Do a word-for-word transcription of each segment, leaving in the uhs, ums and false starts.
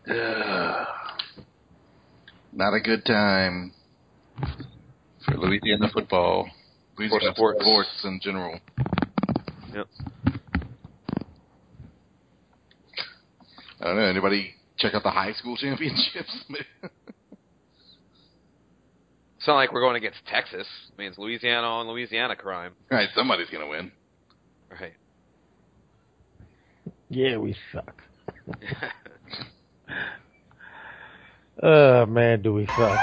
Not a good time for Louisiana football. Louisiana sports. sports in general. Yep. I don't know. Anybody check out the high school championships? It's not like we're going against Texas. I mean, it's Louisiana on Louisiana crime. Right, somebody's going to win. Right. Yeah, we suck. Oh, man, do we suck.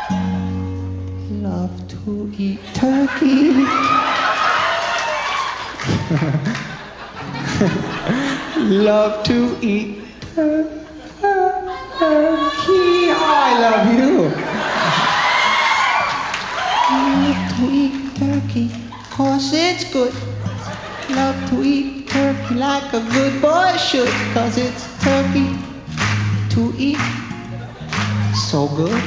Love to eat turkey. Love to eat tur- turkey. Oh, I love you. Love to eat turkey, 'cause it's good. Love to eat turkey like a good boy should, 'cause it's turkey to eat. So good.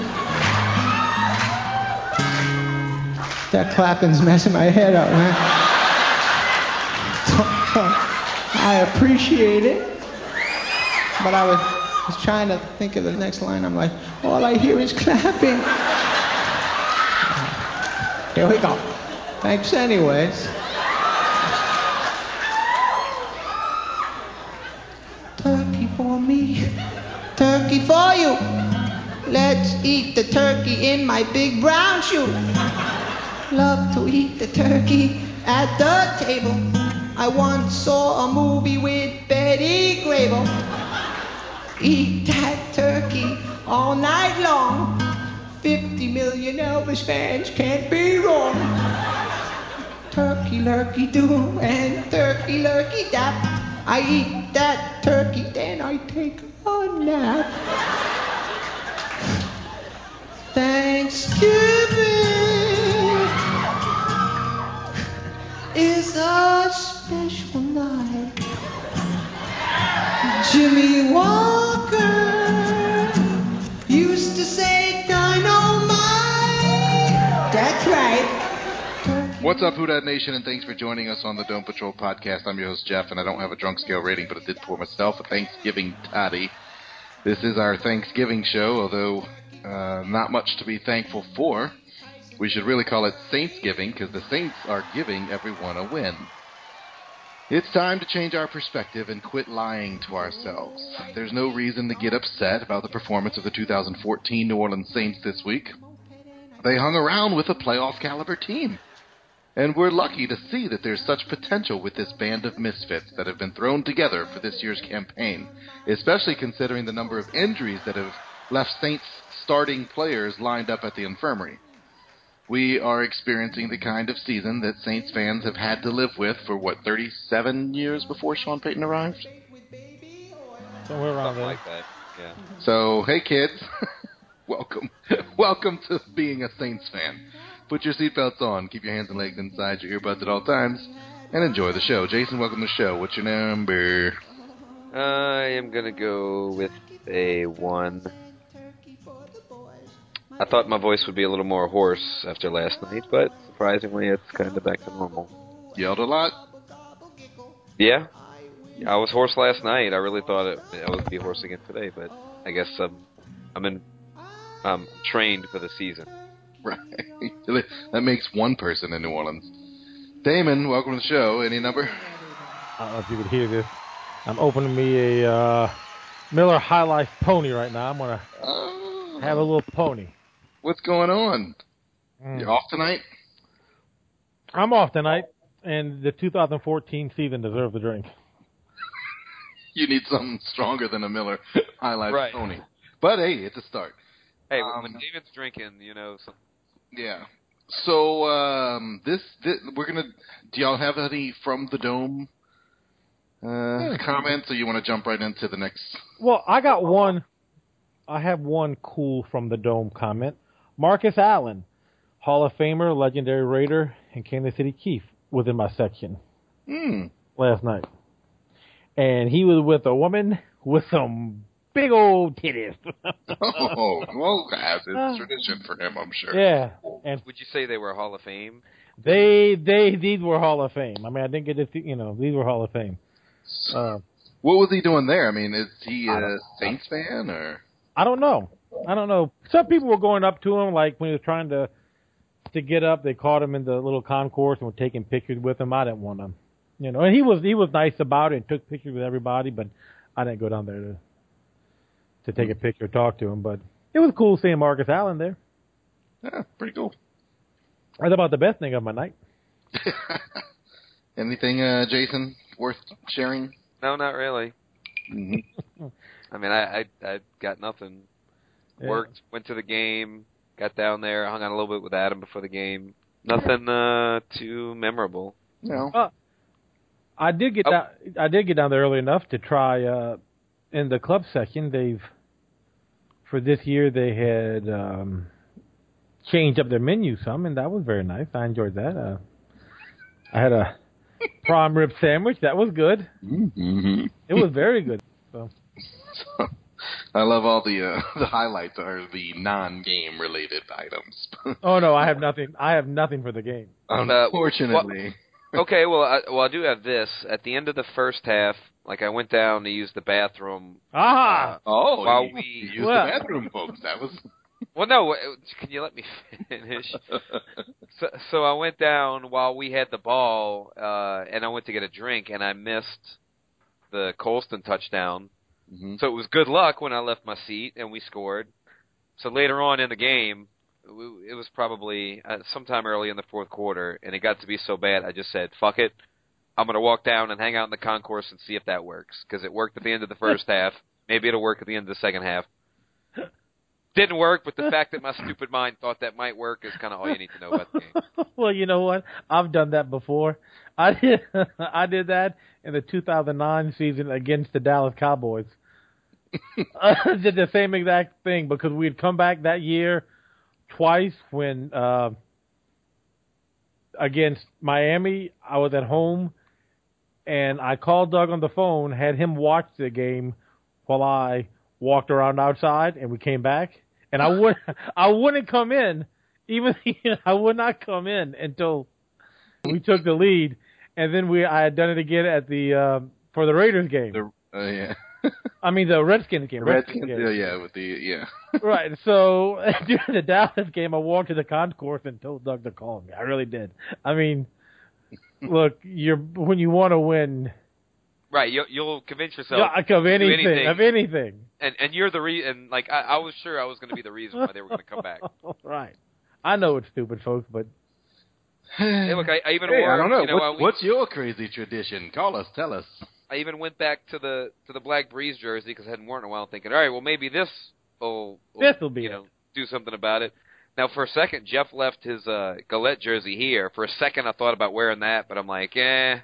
That clapping's messing my head up, man. I appreciate it. But I was, was trying to think of the next line. I'm like, all I hear is clapping. Here we go. Thanks anyways. Turkey for me, turkey for you. Let's eat the turkey in my big brown shoe. Love to eat the turkey at the table. I once saw a movie with Betty Grable. Eat that turkey all night long. Fifty million Elvis fans can't be wrong. Turkey lurkey do and turkey lurkey dap. I eat that turkey, then I take a nap. Thanksgiving is a special night. Jimmy Walker used to say dynamite. That's right. What's up, Who Dat Nation, and thanks for joining us on the Dome Patrol podcast. I'm your host, Jeff, and I don't have a drunk scale rating, but I did pour myself a Thanksgiving toddy. This is our Thanksgiving show, although uh, not much to be thankful for. We should really call it Saintsgiving, because the Saints are giving everyone a win. It's time to change our perspective and quit lying to ourselves. There's no reason to get upset about the performance of the two thousand fourteen New Orleans Saints this week. They hung around with a playoff-caliber team. And we're lucky to see that there's such potential with this band of misfits that have been thrown together for this year's campaign, especially considering the number of injuries that have left Saints starting players lined up at the infirmary. We are experiencing the kind of season that Saints fans have had to live with for, what, thirty-seven years before Sean Payton arrived? Somewhere around Something there. like that, yeah. So, hey kids, welcome. Welcome to being a Saints fan. Put your seatbelts on, keep your hands and legs inside your earbuds at all times, and enjoy the show. Jason, welcome to the show. What's your number? I am going to go with a one. I thought my voice would be a little more hoarse after last night, but surprisingly, it's kind of back to normal. Yelled a lot? Yeah. I was hoarse last night. I really thought it, I would be hoarse again today, but I guess I'm, I'm in, um, trained for the season. Right. That makes one person in New Orleans. Damon, welcome to the show. Any number? I don't know if you could hear this. I'm opening me a uh, Miller High Life pony right now. I'm going to Oh, have a little pony. what's going on? Mm. You off tonight? I'm off tonight, and the two thousand fourteen season deserves a drink. You need something stronger than a Miller High Life Right. pony. But hey, it's a start. Hey, um, when David's drinking, you know, some... Yeah. So um, this, this we're gonna. Do y'all have any from the Dome uh, Hmm. comments, or you want to jump right into the next? Well, I got one. I have one cool from the Dome comment. Marcus Allen, Hall of Famer, legendary Raider, and Kansas City Chief was in my section Hmm. last night. And he was with a woman with some big old titties. Oh, well, as it's tradition for him, I'm sure. Yeah. And Would you say they were Hall of Fame? they, they, these were Hall of Fame. I mean, I didn't get to see, you know, these were Hall of Fame. Uh, What was he doing there? I mean, is he I a don't- Saints fan or? I don't know. I don't know. Some people were going up to him, like when he was trying to to get up. They caught him in the little concourse and were taking pictures with him. I didn't want to, you know. And he was he was nice about it and took pictures with everybody, but I didn't go down there to to take a picture or talk to him. But it was cool seeing Marcus Allen there. Yeah, pretty cool. That's about the best thing of my night. Anything, uh, Jason, worth sharing? No, not really. Mm-hmm. I mean, I, I I got nothing. Yeah. Worked, went to the game, got down there, hung out a little bit with Adam before the game. Nothing uh, too memorable. No. Uh, I did get Oh. down. I did get down there early enough to try. Uh, in the club section, they've for this year they had um, changed up their menu some, and that was very nice. I enjoyed that. Uh, I had a prime rib sandwich. That was good. Mm-hmm. It was very good. So. I love all the uh, the highlights are the non-game related items. Oh no, I have nothing. I have nothing for the game. Unfortunately. Okay, well, I, well, I do have this. At the end of the first half, like I went down to use the bathroom. Ah. Uh, oh, while you, we you used well. the bathroom, folks. That was. Well, no. Can you let me finish? so, so I went down while we had the ball, uh, and I went to get a drink, and I missed the Colston touchdown. Mm-hmm. So it was good luck when I left my seat and we scored. So later on in the game, it was probably uh, sometime early in the fourth quarter, and it got to be so bad, I just said, fuck it. I'm going to walk down and hang out in the concourse and see if that works, because it worked at the end of the first half. Maybe it'll work at the end of the second half. Didn't work, but the fact that my stupid mind thought that might work is kind of all you need to know about the game. Well, you know what? I've done that before. I did. I did that in the two thousand nine season against the Dallas Cowboys. I did the same exact thing because we'd come back that year twice when uh, against Miami. I was at home, and I called Doug on the phone, had him watch the game while I walked around outside, and we came back. And I would I wouldn't come in, even I would not come in until we took the lead, and then we I had done it again at the uh, for the Raiders game. The, uh, yeah. I mean the Redskins game. Redskins, Redskins yeah, game. yeah, with the yeah. Right. So during the Dallas game, I walked to the concourse and told Doug to call me. I really did. I mean, look, you're when you want to win. Right, you'll, you'll convince yourself Yeah, of to do anything, anything, of anything. and and you're the re- and like I, I was sure I was going to be the reason why they were going to come back. Right. I know it's stupid, folks, but Hey, look, I, I even Hey, wore, I don't know. you know, What, I, we, what's your crazy tradition? Call us. Tell us. I even went back to the to the Black Breeze jersey because I hadn't worn it in a while, thinking, all right, well maybe this will, This will be you it. know, do something about it. Now, for a second, Jeff left his uh, Gillette jersey here. For a second, I thought about wearing that, but I'm like, eh.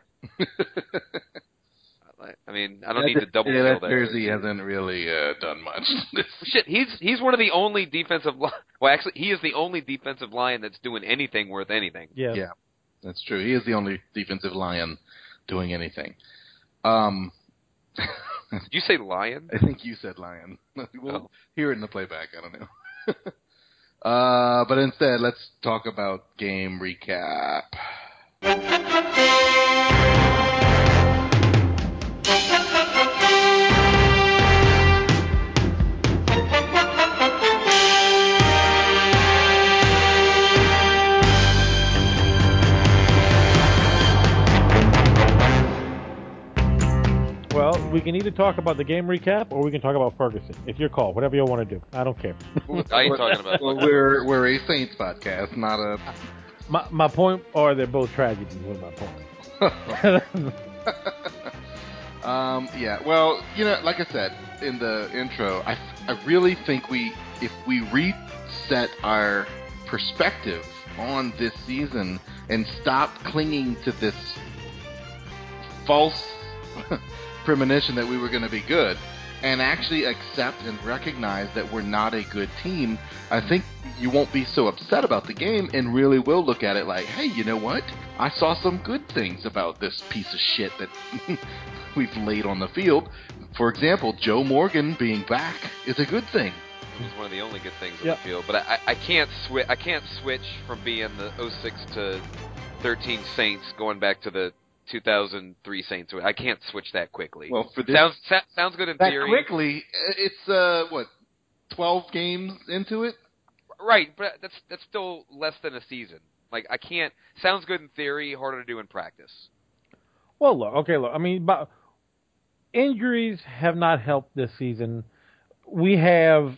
I mean, I don't need to double yeah, kill that that jersey hasn't really uh, done much. Shit, he's he's one of the only defensive. Li- well, actually, he is the only defensive lion that's doing anything worth anything. yeah. Yeah, that's true. He is the only defensive lion doing anything. Um, Did you say lion? I think you said lion. We'll Oh. hear it in the playback. I don't know. uh, but instead, let's talk about game recap. Well, we can either talk about the game recap or we can talk about Ferguson. It's your call. Whatever you want to do. I don't care. I ain't talking about. Well, we're we're a Saints podcast, not a. My my point, or they're both tragedies. Was my point. um, yeah. Well, you know, like I said in the intro, I I really think we if we reset our perspective on this season and stop clinging to this false premonition that we were going to be good and actually accept and recognize that we're not a good team, I think you won't be so upset about the game and really will look at it like, hey, you know what? I saw some good things about this piece of shit that we've laid on the field. For example, Joe Morgan being back is a good thing. It was one of the only good things on Yep. the field. But I, I can't switch. I can't switch from being the oh six to thirteen Saints going back to the two thousand three Saints. I can't switch that quickly. Well, for this, sounds sa- sounds good in that theory. quickly, it's uh what twelve games into it. Right, but that's that's still less than a season. Like I can't. Sounds good in theory, harder to do in practice. Well, look, okay, look. I mean, but injuries have not helped this season. We have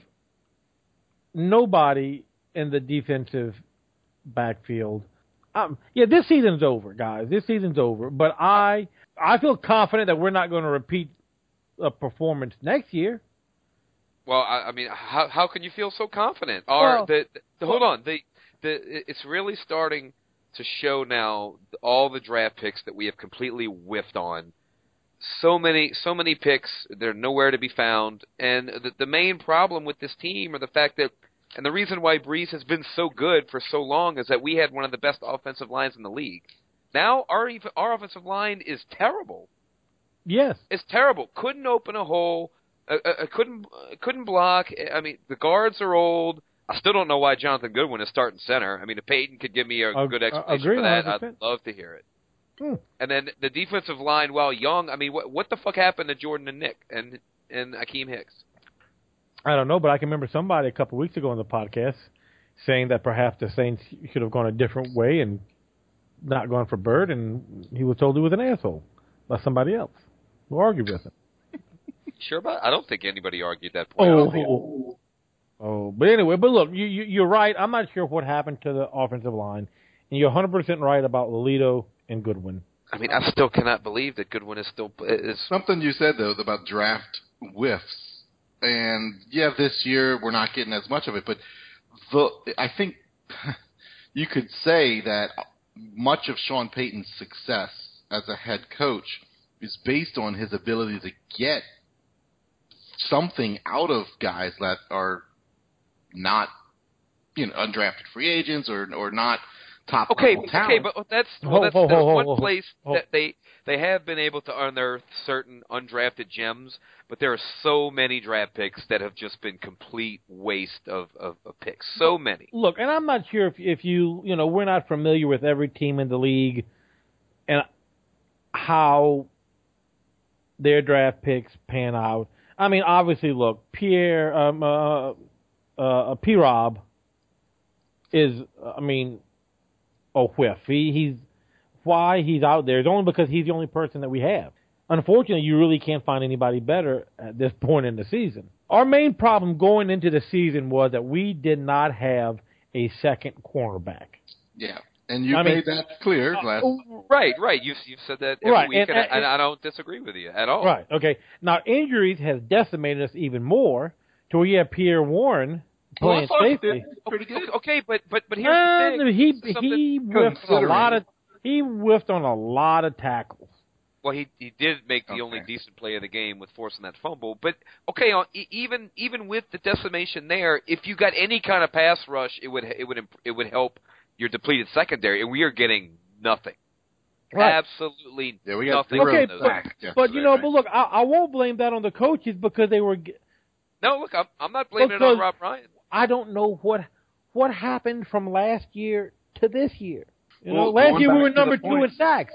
nobody in the defensive backfield. Um, yeah, this season's over, guys. This season's over. But I, I feel confident that we're not going to repeat a performance next year. Well, I, I mean, how how can you feel so confident? Are Well, the, the well, hold on the the it's really starting to show now all the draft picks that we have completely whiffed on. So many so many picks, they're nowhere to be found, and the, the main problem with this team, or the fact that, and the reason why Breeze has been so good for so long, is that we had one of the best offensive lines in the league. Now our our offensive line is terrible. Yes, It's terrible. Couldn't open a hole. Uh, uh, couldn't uh, couldn't block. I mean, the guards are old. I still don't know why Jonathan Goodwin is starting center. I mean, if Peyton could give me a uh, good explanation agree for that, one hundred percent. I'd love to hear it. Hmm. And then the defensive line, while young, I mean, what what the fuck happened to Jordan and Nick and and Akeem Hicks? I don't know, but I can remember somebody a couple weeks ago on the podcast saying that perhaps the Saints should have gone a different way and not gone for Bird, and he was told he was an asshole by somebody else who argued with him. Sure about? I don't think anybody argued that point. Oh, oh, oh, but anyway, but look, you, you, you're right. I'm not sure what happened to the offensive line, and you're one hundred percent right about Lolito and Goodwin. I mean, I still cannot believe that Goodwin is still is. Something you said though about draft whiffs, and yeah, this year we're not getting as much of it, but the I think you could say that much of Sean Payton's success as a head coach is based on his ability to get something out of guys that are not, you know, undrafted free agents or or not top Okay, level talent. okay, but that's well, that's, Ho, ho, that's ho, one ho, ho, place ho. that they they have been able to unearth certain undrafted gems, but there are so many draft picks that have just been complete waste of, of, of picks. So many. Look, and I'm not sure if if you you know we're not familiar with every team in the league and how their draft picks pan out. I mean, obviously, look, Pierre, um, uh, uh, P. Rob is, I mean, a whiff. He, he's why he's out there is only because he's the only person that we have. Unfortunately, you really can't find anybody better at this point in the season. Our main problem going into the season was that we did not have a second cornerback. Yeah, and you I made mean, that clear last. Right, right. You've you've said that every Right, week, and- and, I, and- and I don't disagree with you at all. Right. Okay. Now injuries has decimated us even more to where you have Pierre Warren Well, I playing thought he safety. did pretty good. Okay, okay, but but but here's And the thing. he Something- he whiffed on a lot of he whiffed on a lot of tackles. Well, he he did make the Okay. only decent play of the game with forcing that fumble. But okay, on, e- even even with the decimation there, if you got any kind of pass rush, it would it would imp- it would help your depleted secondary, and we are getting nothing. Right. Absolutely Yeah, we got nothing. zero Okay, from those but, guys. yesterday, but you know, right? but look, I, I won't blame that on the coaches because they were. ge- No, look, I'm I'm not blaming it Because- on Rob Ryan. I don't know what what happened from last year to this year. You know, Well, last going year we back were to the number two point- in sacks.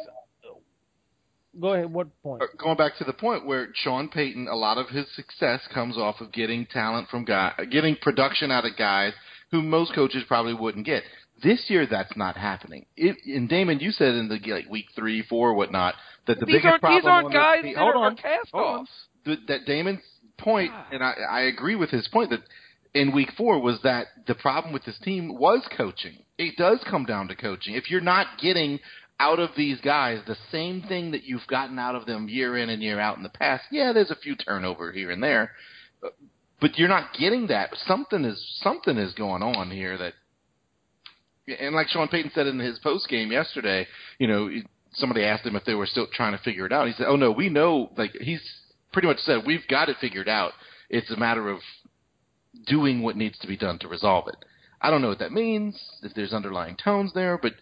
Go ahead. What point? Uh, Going back to the point where Sean Payton, a lot of his success comes off of getting talent from guys, getting production out of guys who most coaches probably wouldn't get. This year, that's not happening. It, and Damon, you said in the like week three, four, whatnot, that the These biggest aren't problem these aren't on this guys team- that hold are, are on, cast hold on. offs. The, that Damon's point, God. and I, I agree with his point that in week four was that the problem with this team was coaching. It does come down to coaching. If you're not getting out of these guys the same thing that you've gotten out of them year in and year out in the past, yeah, there's a few turnover here and there, but you're not getting that. Something is something is going on here that, and like Sean Payton said in his post game yesterday, you know, somebody asked him if they were still trying to figure it out. He said, "Oh no, we know." Like he's pretty much said, "We've got it figured out. It's a matter of doing what needs to be done to resolve it." I don't know what that means, if there's underlying tones there, but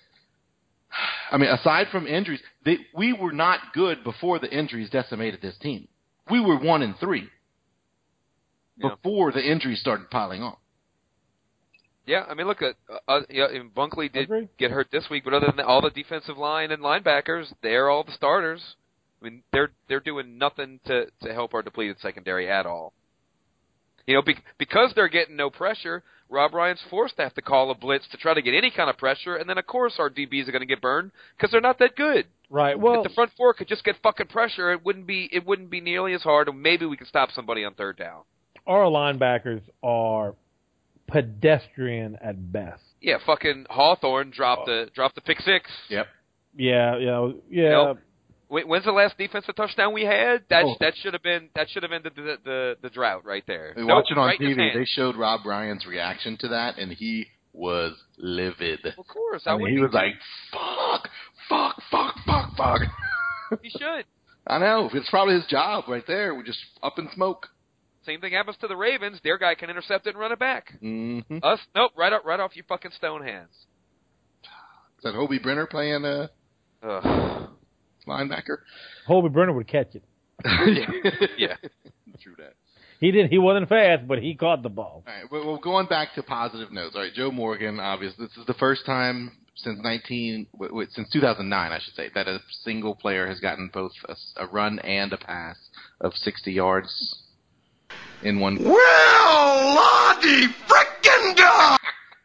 I mean, aside from injuries, they, we were not good before the injuries decimated this team. We were one and three Yeah. before the injuries started piling on. Yeah, I mean, look at uh, uh, yeah, and Bunkley did Agree. get hurt this week, but other than that, all the defensive line and linebackers, they're all the starters. I mean, they're they're doing nothing to, to help our depleted secondary at all. You know, be, because they're getting no pressure, Rob Ryan's forced to have to call a blitz to try to get any kind of pressure, and then of course our D Bs are going to get burned because they're not that good. Right. Well, If the front four could just get fucking pressure, it wouldn't be it wouldn't be nearly as hard, and maybe we could stop somebody on third down. our linebackers are pedestrian at best. Yeah, fucking Hawthorne dropped the dropped the pick six. Yep. Yeah, you know, yeah. You know, Wh- When's the last defensive touchdown we had? That Oh. that should have been that should have ended the, the the drought right there. We Nope, watch it on right in his T V. hand. They showed Rob Ryan's reaction to that, and he was livid. Of course, I mean, he was like, "Fuck, fuck, fuck, fuck, fuck." he should. I know. It's probably his job right there. We just up in smoke. Same thing happens to the Ravens. Their guy can intercept it and run it back. Mm-hmm. Us, nope, right off right off your fucking stone hands. Is that Hobie Brenner playing a Ugh. linebacker? Hobie Brenner would catch it. Yeah. True that. He didn't. He wasn't fast, but he caught the ball. All right. Well, well, going back to positive notes. All right, Joe Morgan. Obviously, this is the first time since nineteen, w- w- since two thousand nine, I should say, that a single player has gotten both a, s- a run and a pass of sixty yards in one. Well, Lottie frickin' God!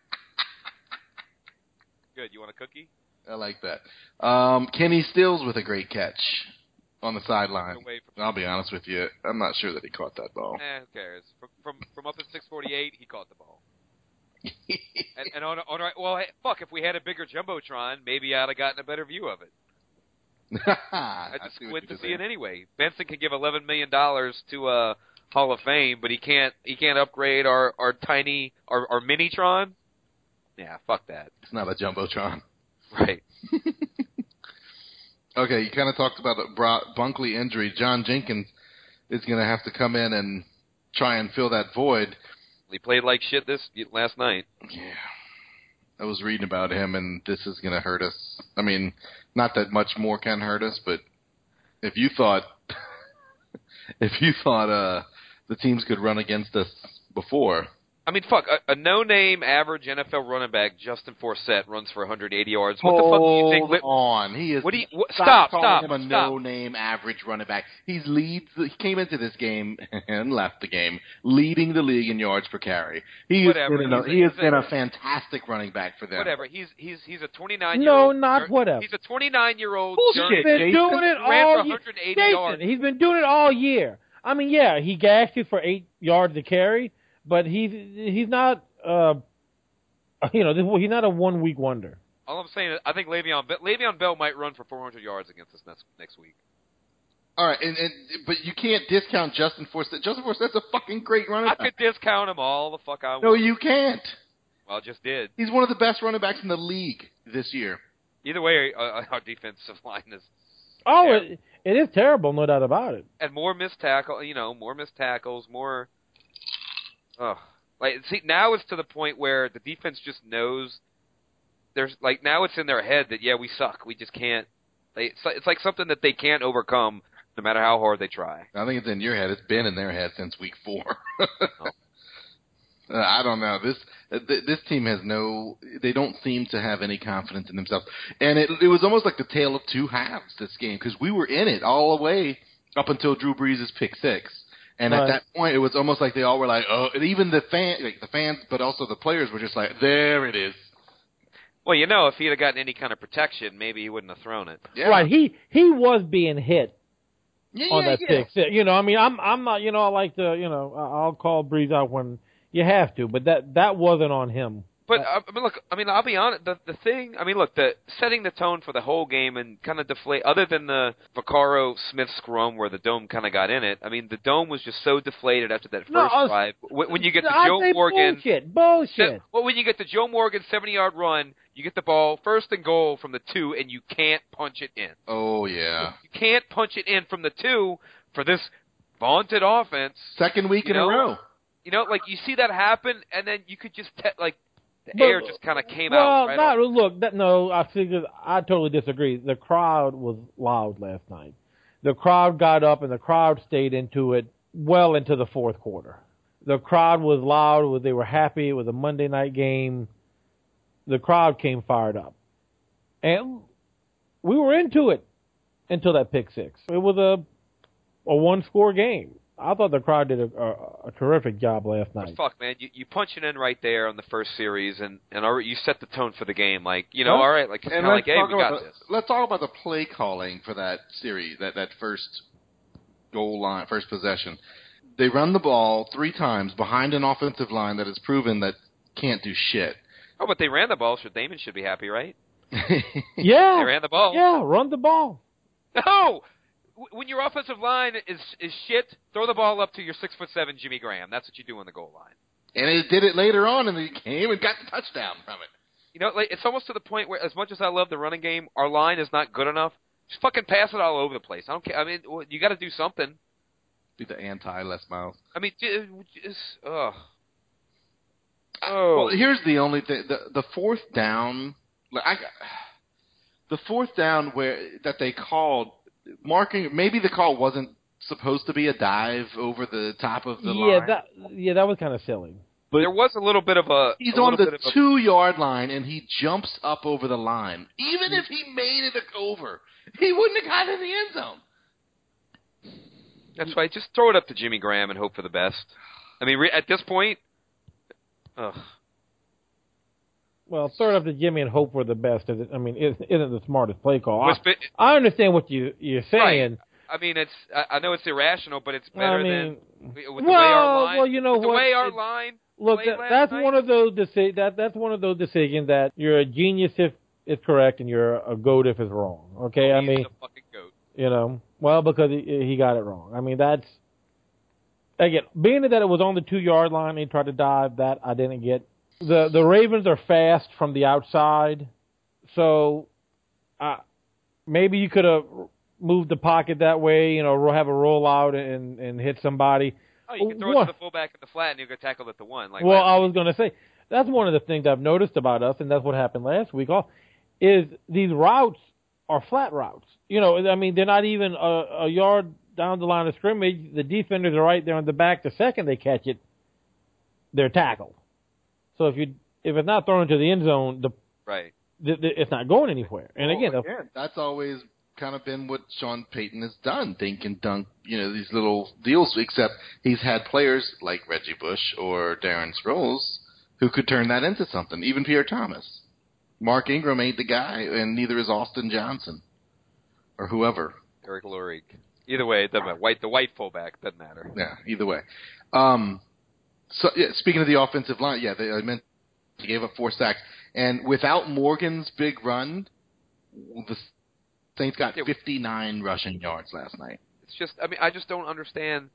Good. You want a cookie? I like that. Um, Kenny Stills with a great catch on the sideline. Away from- I'll be honest with you, I'm not sure that he caught that ball. Eh, who cares? From from, from up at six forty-eight, he caught the ball. and and on on right. Well, hey, fuck. If we had a bigger jumbotron, maybe I'd have gotten a better view of it. I just see what squint you to did see there. it anyway. Benson can give eleven million dollars to a Hall of Fame, but he can't he can't upgrade our our tiny our our Minitron. Yeah, fuck that. It's not a jumbotron. Right. Okay, you kind of talked about the Bro- Bunkley injury. John Jenkins is going to have to come in and try and fill that void. He played like shit this last night. Yeah. I was reading about him, and this is going to hurt us. I mean, not that much more can hurt us, but if you thought if you thought uh, the teams could run against us before, I mean, fuck, a, a no-name average N F L running back, Justin Forsett, runs for one hundred eighty yards. What the fuck do you think? hold on, he is. What do you? What, Stop, stop! calling Stop! him a stop. no-name average running back. He's leads. He came into this game and left the game leading the league in yards per carry. He Whatever. has been, a, He's a- he has he's a- been a fantastic running back for them. Whatever. He's he's he's a twenty-nine. No, year old, not whatever. He's a twenty-nine year old. Bullshit, He's been Jason. doing it Ran for all year. one hundred eighty Jason, yards. he's been doing it all year. I mean, yeah, he gashed you for eight yards to carry, but he's he's not, uh, you know, this- he's not a one week wonder. All I'm saying is, I think Le'Veon Bell, Le'Veon Bell might run for four hundred yards against us next next week. All right, and, and but you can't discount Justin Forsett. Justin Forsett's a fucking great running I back. could discount him all the fuck I want. No, you can't. Well, I just did. He's one of the best running backs in the league this year. Either way, uh, our defensive line is Oh, terrible. it, it is terrible, no doubt about it. and more missed tackle. You know, more missed tackles, more. Oh, like see, now it's to the point where the defense just knows. There's like now it's in their head that yeah we suck. We just can't. They, it's, like, it's like something that they can't overcome, no matter how hard they try. I think it's in your head. It's been in their head since week four. Uh, I don't know. This uh, th- this team has no. They don't seem to have any confidence in themselves, and it it was almost like the tale of two halves this game because we were in it all the way up until Drew Brees' pick six, and Right. at that point it was almost like they all were like, oh, and even the fan, like the fans, but also the players were just like, there it is. Well, you know, if he'd have gotten any kind of protection, maybe he wouldn't have thrown it. Yeah. Right, he he was being hit yeah, on yeah, that yeah. pick six. You know, I mean, I'm I'm not, you know, I like to, you know, I- I'll call Breeze out when you have to, but that that wasn't on him. But I mean, look. I mean, I'll be honest. The the thing. I mean, look. The setting the tone for the whole game and kind of deflate. Other than the Vaccaro Smith scrum where the dome kind of got in it. I mean, the dome was just so deflated after that first No, I was- drive. When, when you get the I Joe say Morgan. bullshit, bullshit. se- Well, when you get the Joe Morgan seventy yard run, you get the ball first and goal from the two, and you can't punch it in. Oh yeah. You can't punch it in from the two for this vaunted offense. Second week You in know? a row. You know, like you see that happen, and then you could just te- like the But- air just kind of came well, out. Right not off. look. That, no, I figure I totally disagree. The crowd was loud last night. The crowd got up and the crowd stayed into it well into the fourth quarter. the crowd was loud. They were happy. It was a Monday night game. The crowd came fired up. And we were into it until that pick six. It was a a one-score game. I thought the crowd did a, a, a terrific job last night. But fuck, man, you, you punch it in right there on the first series, and, and already you set the tone for the game. Like, you know, Well, all right, like, kind of like, hey, we got the, this. Let's talk about the play calling for that series, that, that first goal line, first possession. They run the ball three times behind an offensive line that has proven that can't do shit. Oh, but they ran the ball, so Damon should be happy, right? Yeah. They ran the ball. Yeah, run the ball. No! When your offensive line is is shit, throw the ball up to your six foot seven Jimmy Graham. That's what you do on the goal line. And it did it later on in the game and got the touchdown from it. You know, like, it's almost to the point where, as much as I love the running game, our line is not good enough. Just fucking pass it all over the place. I don't care. I mean, you got to do something. Be the anti-Les Miles. I mean, just ugh. Oh. Well, here's the only thing: the the fourth down, like I, the fourth down where that they called. Marking, maybe the call wasn't supposed to be a dive over the top of the yeah, line. that yeah, that was kind of silly. But there was a little bit of a. He's a on the a, two-yard line, and he jumps up over the line. Even if he made it over, he wouldn't have got in the end zone. That's why just throw it up to Jimmy Graham and hope for the best. I mean, re- at this point, ugh. Well, throw it up to Jimmy and hope for the best. I mean, isn't the smartest play call. Was, I, I understand what you, you're saying. Right. I mean, it's I, I know it's irrational, but it's better I mean, than with the well, way our line. well, you know with the what? way our it, line. Look, that, that's night. one of those deci- that that's one of those decisions that you're a genius if it's correct and you're a goat if it's wrong. Okay, oh, I he's mean, a fucking goat. You know, well because he he got it wrong. I mean, that's again being that it was on the two yard line and he tried to dive. That I didn't get. The the Ravens are fast from the outside, so uh, maybe you could have moved the pocket that way, you know, have a rollout and, and hit somebody. Oh, you can throw One, it to the fullback in the flat and you get tackled at the one. Like well, last I week. was going to say, that's one of the things I've noticed about us, and that's what happened last week, off, is these routes are flat routes. You know, I mean, they're not even a, a yard down the line of scrimmage. The defenders are right there on the back. The second they catch it, they're tackled. So if you if it's not thrown into the end zone, the right, the, the, it's not going anywhere. And well, again, the, again, that's always kind of been what Sean Payton has done, dink and dunk, you know, these little deals. Except he's had players like Reggie Bush or Darren Sproles who could turn that into something. Even Pierre Thomas, Mark Ingram ain't the guy, and neither is Austin Johnson or whoever. Eric Lurie. Either way, it doesn't matter. White the white fullback doesn't matter. Yeah, either way. Um, So yeah, speaking of the offensive line, yeah, they, I meant he gave up four sacks, and without Morgan's big run, the Saints got fifty-nine rushing yards last night. It's just, I mean, I just don't understand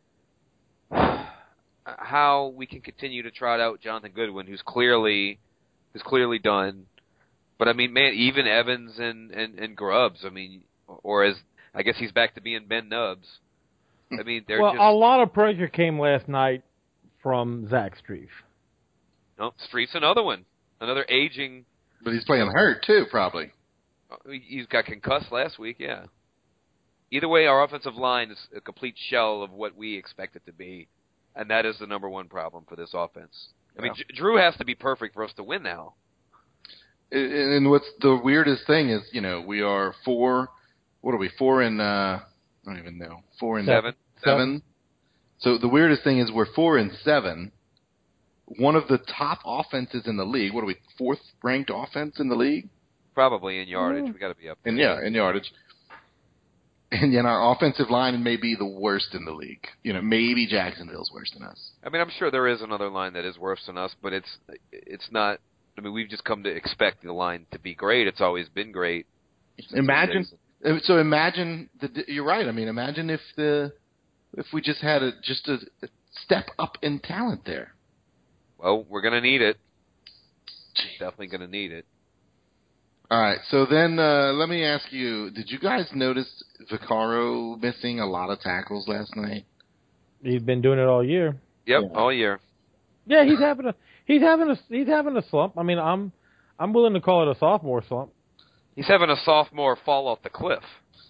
how we can continue to trot out Jonathan Goodwin, who's clearly, who's clearly done. But I mean, man, even Evans and, and, and Grubbs, I mean, or as I guess he's back to being Ben Nubbs. I mean, they're well, just a lot of pressure came last night from Zach Strief. No, Street's another one, another aging. But he's playing hurt too, probably. He's got concussed last week, yeah. Either way, our offensive line is a complete shell of what we expect it to be, and that is the number one problem for this offense. I mean, Yeah. Drew has to be perfect for us to win now. And what's the weirdest thing is, you know, we are four. What are we? Four and uh, I don't even know. Four and Seven. Seven. So the weirdest thing is we're four and seven. One of the top offenses in the league. What are we? Fourth ranked offense in the league. Probably in yardage. Mm. We got to be up there. And yeah, in yardage. And yet our offensive line may be the worst in the league. You know, maybe Jacksonville's worse than us. I mean, I'm sure there is another line that is worse than us, but it's it's not. I mean, we've just come to expect the line to be great. It's always been great. Imagine. So imagine the. You're right. I mean, imagine if the if we just had a just a, a step up in talent there. Well, we're gonna need it. Definitely gonna need it. All right. So then, uh, let me ask you: did you guys notice Vaccaro missing a lot of tackles last night? He's been doing it all year. Yep, Yeah. all year. Yeah, he's having a he's having a he's having a slump. I mean, I'm I'm willing to call it a sophomore slump. He's having a sophomore fall off the cliff.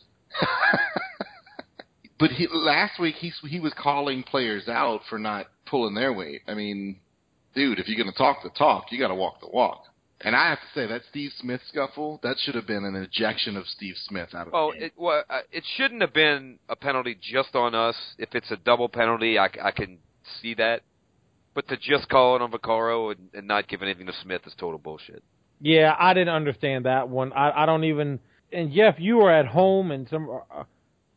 But he, last week he he was calling players out for not pulling their weight. I mean, dude, if you're going to talk the talk, you got to walk the walk. And I have to say, that Steve Smith scuffle, that should have been an ejection of Steve Smith out of well, the game. It, well, uh, it shouldn't have been a penalty just on us. If it's a double penalty, I, I can see that. But to just call it on Vaccaro and, and not give anything to Smith is total bullshit. Yeah, I didn't understand that one. I, I don't even. And Jeff, you were at home, and some. Uh,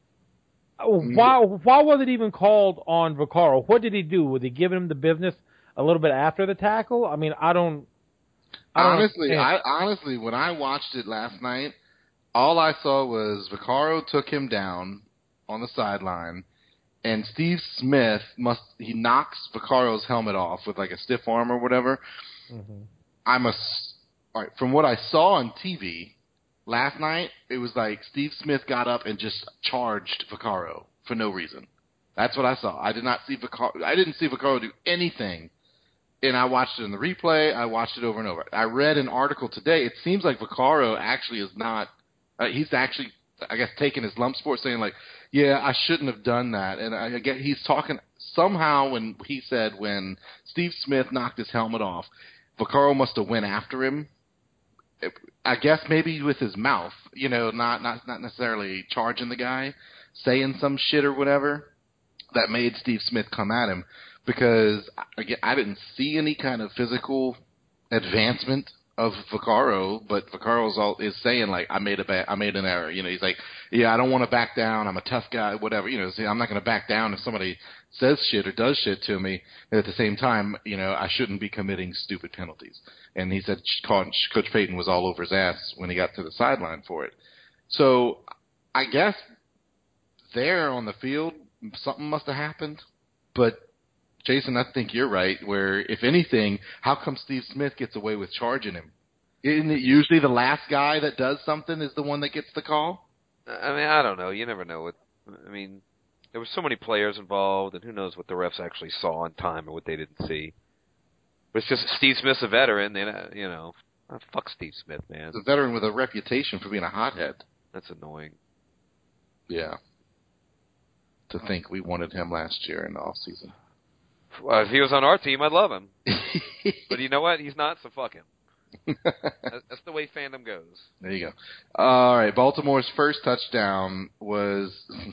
why? Why was it even called on Vaccaro? What did he do? Was he giving him the business a little bit after the tackle? I mean, I don't. I don't honestly, understand. I honestly, when I watched it last night, all I saw was Vaccaro took him down on the sideline, and Steve Smith must he knocks Vaccaro's helmet off with like a stiff arm or whatever. Mm-hmm. I'm a all right, from what I saw on T V last night, it was like Steve Smith got up and just charged Vaccaro for no reason. That's what I saw. I did not see Vaccaro. I didn't see Vaccaro do anything. And I watched it in the replay. I watched it over and over. I read an article today. It seems like Vaccaro actually is not uh, – he's actually, I guess, taking his lumps for it, saying like, yeah, I shouldn't have done that. And I get he's talking – somehow when he said when Steve Smith knocked his helmet off, Vaccaro must have went after him. I guess maybe with his mouth, you know, not, not, not necessarily charging the guy, saying some shit or whatever that made Steve Smith come at him. Because again, I didn't see any kind of physical advancement of Vaccaro, but Vaccaro's all is saying like, I made a ba- I made an error. You know, he's like, yeah, I don't want to back down. I'm a tough guy, whatever. You know, see, I'm not going to back down if somebody says shit or does shit to me. And at the same time, you know, I shouldn't be committing stupid penalties. And he said Coach Payton was all over his ass when he got to the sideline for it. So I guess there on the field, something must have happened, but. Jason, I think you're right, where, if anything, how come Steve Smith gets away with charging him? Isn't it usually the last guy that does something is the one that gets the call? I mean, I don't know. You never know. What I mean, there were so many players involved, and who knows what the refs actually saw on time or what they didn't see. But it's just Steve Smith's a veteran, and, you know, oh, fuck Steve Smith, man. He's a veteran with a reputation for being a hothead. That's annoying. Yeah. To think we wanted him last year in the offseason. Well, if he was on our team, I'd love him. But you know what? He's not, so fuck him. that's, that's the way fandom goes. There you go. All right, Baltimore's first touchdown was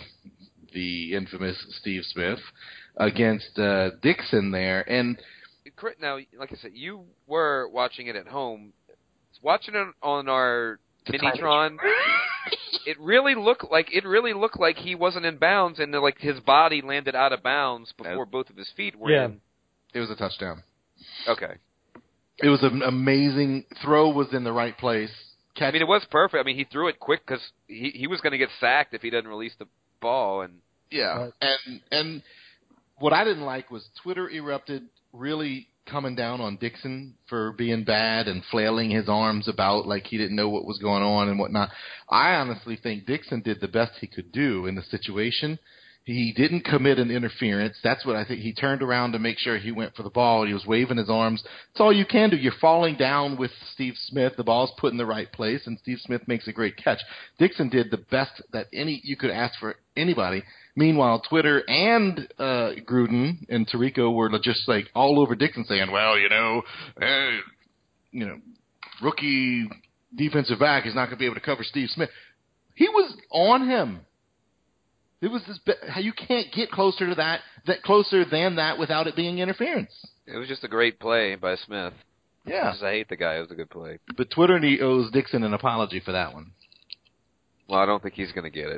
the infamous Steve Smith against uh, Dixon there. And now, like I said, you were watching it at home. Watching it on our Minitron, it really looked like it really looked like he wasn't in bounds, and like his body landed out of bounds before both of his feet were Yeah. in. It was a touchdown. Okay. It was an amazing throw. Was in the right place. Catch. I mean, it was perfect. I mean, he threw it quick because he he was going to get sacked if he didn't release the ball. And yeah, Right. and and what I didn't like was Twitter erupted, really coming down on Dixon for being bad and flailing his arms about like he didn't know what was going on and whatnot. I honestly think Dixon did the best he could do in the situation. He didn't commit an interference. That's what I think. He turned around to make sure he went for the ball. He was waving his arms. That's all you can do. You're falling down with Steve Smith. The ball's put in the right place, and Steve Smith makes a great catch. Dixon did the best that any you could ask for anybody. Meanwhile, Twitter and uh, Gruden and Tirico were just like all over Dixon saying, well, you know, eh, you know, rookie defensive back is not going to be able to cover Steve Smith. He was on him. It was this. How you can't get closer to that, that closer than that without it being interference. it was just a great play by Smith. Yeah. Because I hate the guy. It was a good play. But Twitter owes Dixon an apology for that one. Well, I don't think he's going to get it.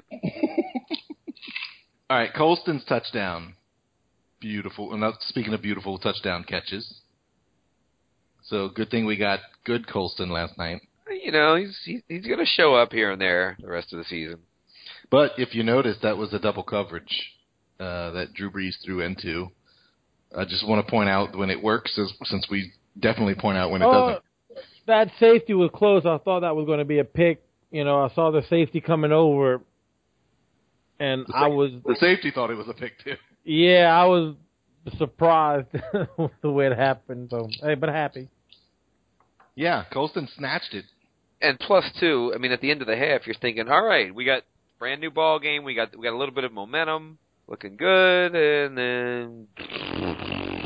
All right, Colston's touchdown. Beautiful. And speaking of beautiful touchdown catches. So good thing we got good Colston last night. You know, he's he, he's going to show up here and there the rest of the season. But if you notice, that was a double coverage uh, that Drew Brees threw into. I just want to point out when it works, since we definitely point out when it Oh, doesn't. that safety was close. I thought that was going to be a pick. You know, I saw the safety coming over, and The I sa- was the safety thought it was a pick too. yeah, I was surprised with the way it happened. So hey, but happy. Yeah, Colston snatched it. And plus, too, I mean, at the end of the half, you're thinking, all right, we got brand new ball game. We got we got a little bit of momentum, looking good, and then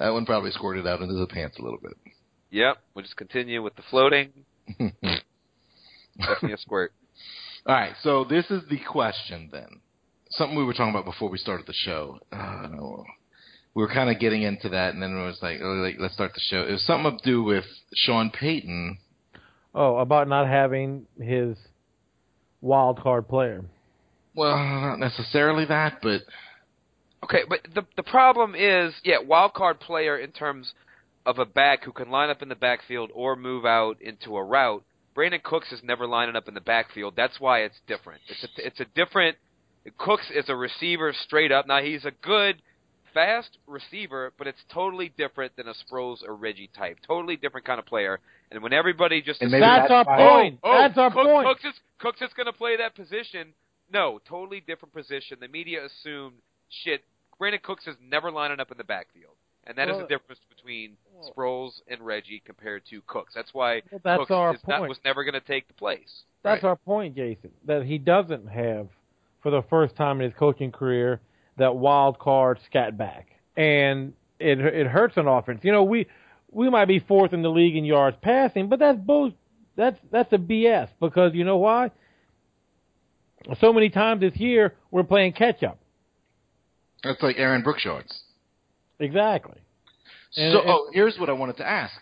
That one probably squirted out into the pants a little bit. Yep. We'll just continue with the floating. Definitely a squirt. All right, so this is the question then. Something we were talking about before we started the show. Uh, we were kind of getting into that, and then it was like, oh, like, let's start the show. It was something to do with Sean Payton. Oh, about not having his wild card player. Well, not necessarily that, but... Okay, but the the problem is, yeah, wild card player in terms of a back who can line up in the backfield or move out into a route. Brandon Cooks is never lining up in the backfield. That's why it's different. It's a, it's a different... Cooks is a receiver straight up. Now, he's a good, fast receiver, but it's totally different than a Sproles or Reggie type. Totally different kind of player. And when everybody just... And maybe That's, that's our why- point. Oh, that's our Cook, point. Cooks is, Cooks is going to play that position. No, totally different position. The media assumed, shit, Brandon Cooks is never lining up in the backfield. And that well, is the difference between Sproles and Reggie compared to Cooks. That's why well, that's Cooks our is not, point. was never going to take the place. That's Right. our point, Jason, that he doesn't have, for the first time in his coaching career, that wild card scat back. And it it hurts an offense. You know, we we might be fourth in the league in yards passing, but that's bull, that's that's a B S, because you know why? So many times this year we're playing catch up. That's like Aaron Brooks yards. Exactly. And- so, and- oh, here's what I wanted to ask.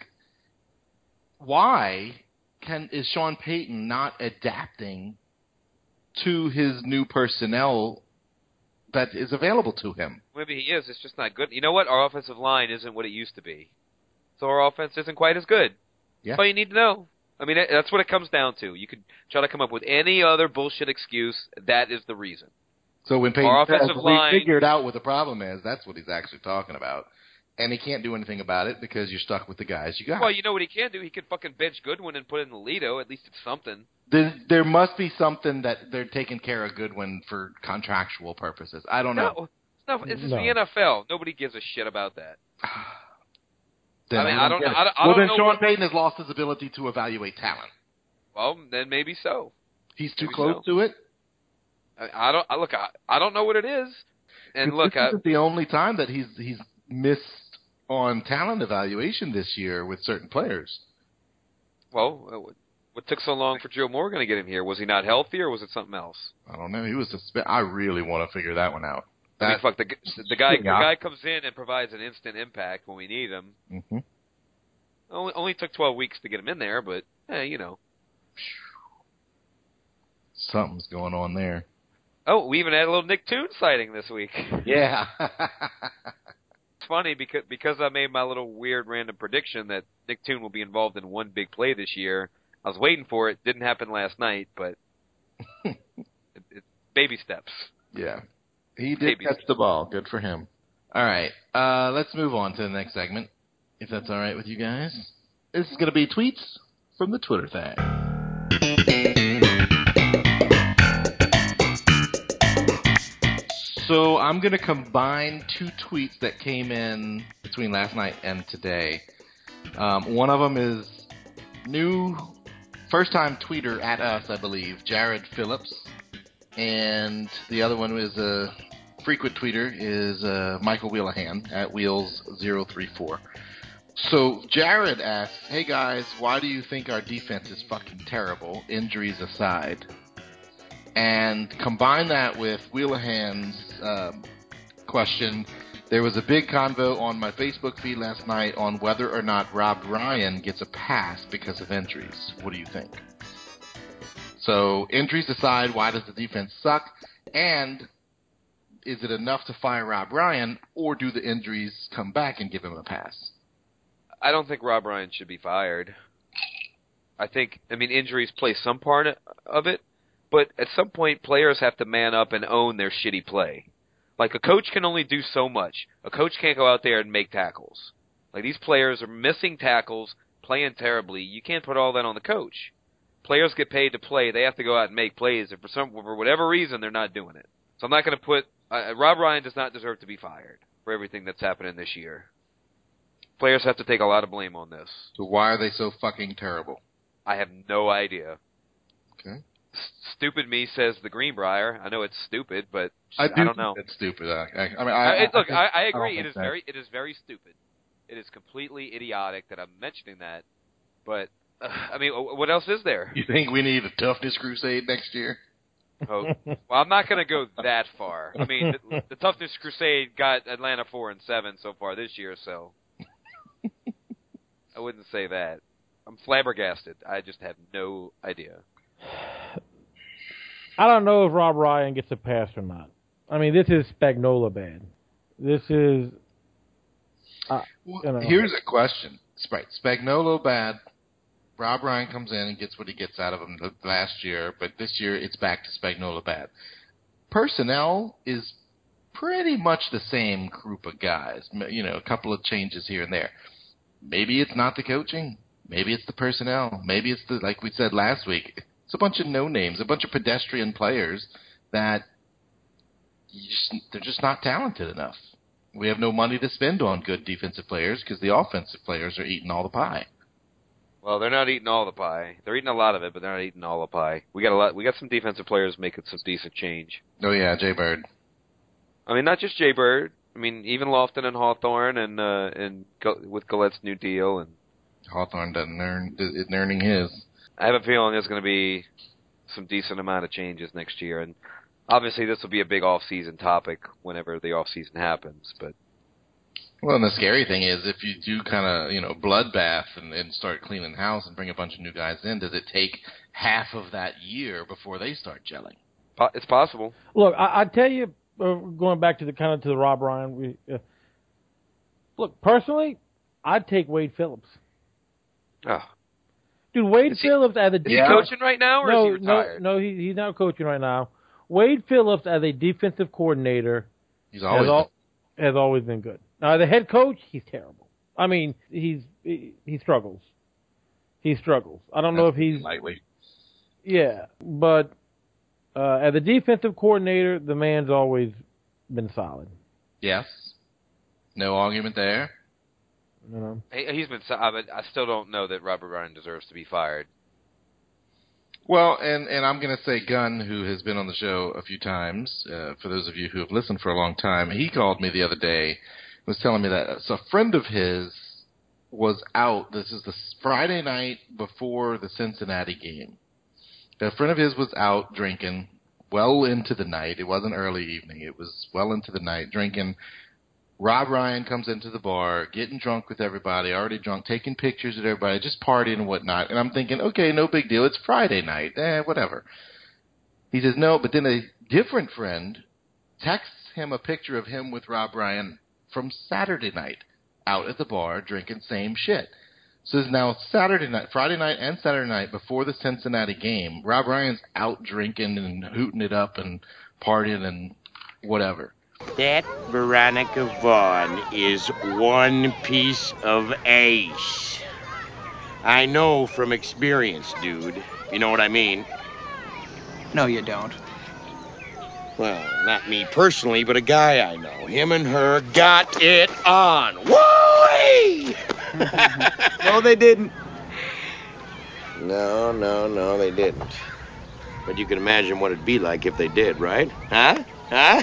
Why can is Sean Payton not adapting to his new personnel that is available to him? Maybe he is. It's just not good. You know what? Our offensive line isn't what it used to be. So our offense isn't quite as good. Yeah. That's all you need to know. I mean, that's what it comes down to. You could try to come up with any other bullshit excuse. That is the reason. So when Payton Our says, offensive we line- figured out what the problem is, that's what he's actually talking about. And he can't do anything about it because you're stuck with the guys you got. Well, you know what he can do? He can fucking bench Goodwin and put in the Lido. At least it's something. There, there must be something that they're taking care of Goodwin for contractual purposes. I don't know. No, no it's just No. the N F L. Nobody gives a shit about that. Then I mean, I don't- get it. I don't- I well, don't then know Sean what- Payton has lost his ability to evaluate talent. Well, then maybe so. He's too Maybe close so. to it. I, I don't. I, look, I, I don't know what it is. And look, this I, isn't the only time that he's he's missed on talent evaluation this year with certain players. well, what, what took so long for Joe Morgan to get him here? Was he not healthy, or was it something else? I don't know. He was. Suspe- I really want to figure that one out. I mean, That, fuck the g- the guy. The Yeah. guy comes in and provides an instant impact when we need him. mm-hmm. Only, only took twelve weeks to get him in there, but eh, you know. Something's going on there. Oh, we even had a little Nick Toon sighting this week. Yeah. It's funny because because I made my little weird random prediction that Nick Toon will be involved in one big play this year. I was waiting for it. Didn't happen last night, but it, it, baby steps. Yeah. He did Baby catch steps. the ball. Good for him. All right. Uh, let's move on to the next segment, if that's all right with you guys. This is going to be tweets from the Twitter thing. So I'm going to combine two tweets that came in between last night and today. Um, one of them is new first-time tweeter at us, I believe, Jared Phillips. And the other one is a frequent tweeter is uh, Michael Wheelahan at Wheels zero three four. So Jared asks, hey guys, why do you think our defense is fucking terrible, injuries aside? And combine that with Wheelahan's um, question. There was a big convo on my Facebook feed last night on whether or not Rob Ryan gets a pass because of injuries. What do you think? So, injuries aside, why does the defense suck? And is it enough to fire Rob Ryan, or do the injuries come back and give him a pass? I don't think Rob Ryan should be fired. I think, I mean, injuries play some part of it, but at some point, players have to man up and own their shitty play. Like, a coach can only do so much. A coach can't go out there and make tackles. Like, these players are missing tackles, playing terribly. You can't put all that on the coach. Players get paid to play. They have to go out and make plays. And for some, for whatever reason, they're not doing it. So I'm not going to put uh, Rob Ryan does not deserve to be fired for everything that's happening this year. Players have to take a lot of blame on this. So why are they so fucking terrible? I have no idea. Okay. S- stupid me says the Greenbrier. I know it's stupid, but I, I, do don't think know. That's stupid. I, I, I mean, I, I, it, look, think- I, I don't agree. think It is that- very, it is very stupid. It is completely idiotic that I'm mentioning that. But, uh, I mean, what else is there? You think we need a toughness crusade next year? Oh, well, I'm not going to go that far. I mean, the, the toughness crusade got Atlanta four and seven so far this year, so I wouldn't say that. I'm flabbergasted. I just have no idea. I don't know if Rob Ryan gets a pass or not. I mean, this is Spagnuolo bad. This is. Uh, Well, you know. Here's a question. Right, Spagnuolo bad. Rob Ryan comes in and gets what he gets out of him the last year, but this year it's back to Spagnuolo bad. Personnel is pretty much the same group of guys. You know, a couple of changes here and there. Maybe it's not the coaching. Maybe it's the personnel. Maybe it's the, like we said last week, it's a bunch of no-names, a bunch of pedestrian players that you just, they're just not talented enough. We have no money to spend on good defensive players because the offensive players are eating all the pie. Well, they're not eating all the pie. They're eating a lot of it, but they're not eating all the pie. We got a lot. We got some defensive players making some decent change. Oh yeah, Jay Bird. I mean, not just Jay Bird. I mean, even Lofton and Hawthorne, and uh, and with Gallette's new deal, and Hawthorne doesn't earn isn't earning his. I have a feeling there's going to be some decent amount of changes next year, and obviously this will be a big off-season topic whenever the off-season happens. But well, and the scary thing is, if you do kind of you know bloodbath and, and start cleaning house and bring a bunch of new guys in, does it take half of that year before they start gelling? It's possible. Look, I, I tell you, uh, going back to the kind of to the Rob Ryan. We, uh, look, personally, I'd take Wade Phillips. Oh. Dude, Wade Is he, Phillips as a is he defensive coaching right now, or no, is he retired? No, no, he, he's not coaching right now. Wade Phillips as a defensive coordinator He's always has, al- has always been good. Now, the head coach, he's terrible. I mean, he's he, he struggles. He struggles. I don't know if he's lightly. Yeah, but uh, as a defensive coordinator, the man's always been solid. Yes, no argument there. You know, he, he's been. I, mean, I still don't know that Robert Ryan deserves to be fired. Well, and, and I'm going to say Gunn, who has been on the show a few times, uh, for those of you who have listened for a long time, he called me the other day, was telling me that so a friend of his was out. This is the Friday night before the Cincinnati game. A friend of his was out drinking well into the night. It wasn't early evening. It was well into the night, drinking. Rob Ryan comes into the bar, getting drunk with everybody, already drunk, taking pictures of everybody, just partying and whatnot. And I'm thinking, okay, no big deal. It's Friday night. Eh, whatever. He says, no, but then a different friend texts him a picture of him with Rob Ryan from Saturday night, out at the bar, drinking same shit. So it's now Saturday night, Friday night and Saturday night before the Cincinnati game. Rob Ryan's out drinking and hooting it up and partying and whatever. That Veronica Vaughn is one piece of ace. I know from experience, dude. You know what I mean? No, you don't. Well, not me personally, but a guy I know. Him and her got it on. Whoa! No, they didn't. No, no, no, they didn't. But you can imagine what it'd be like if they did, right? Huh? Huh?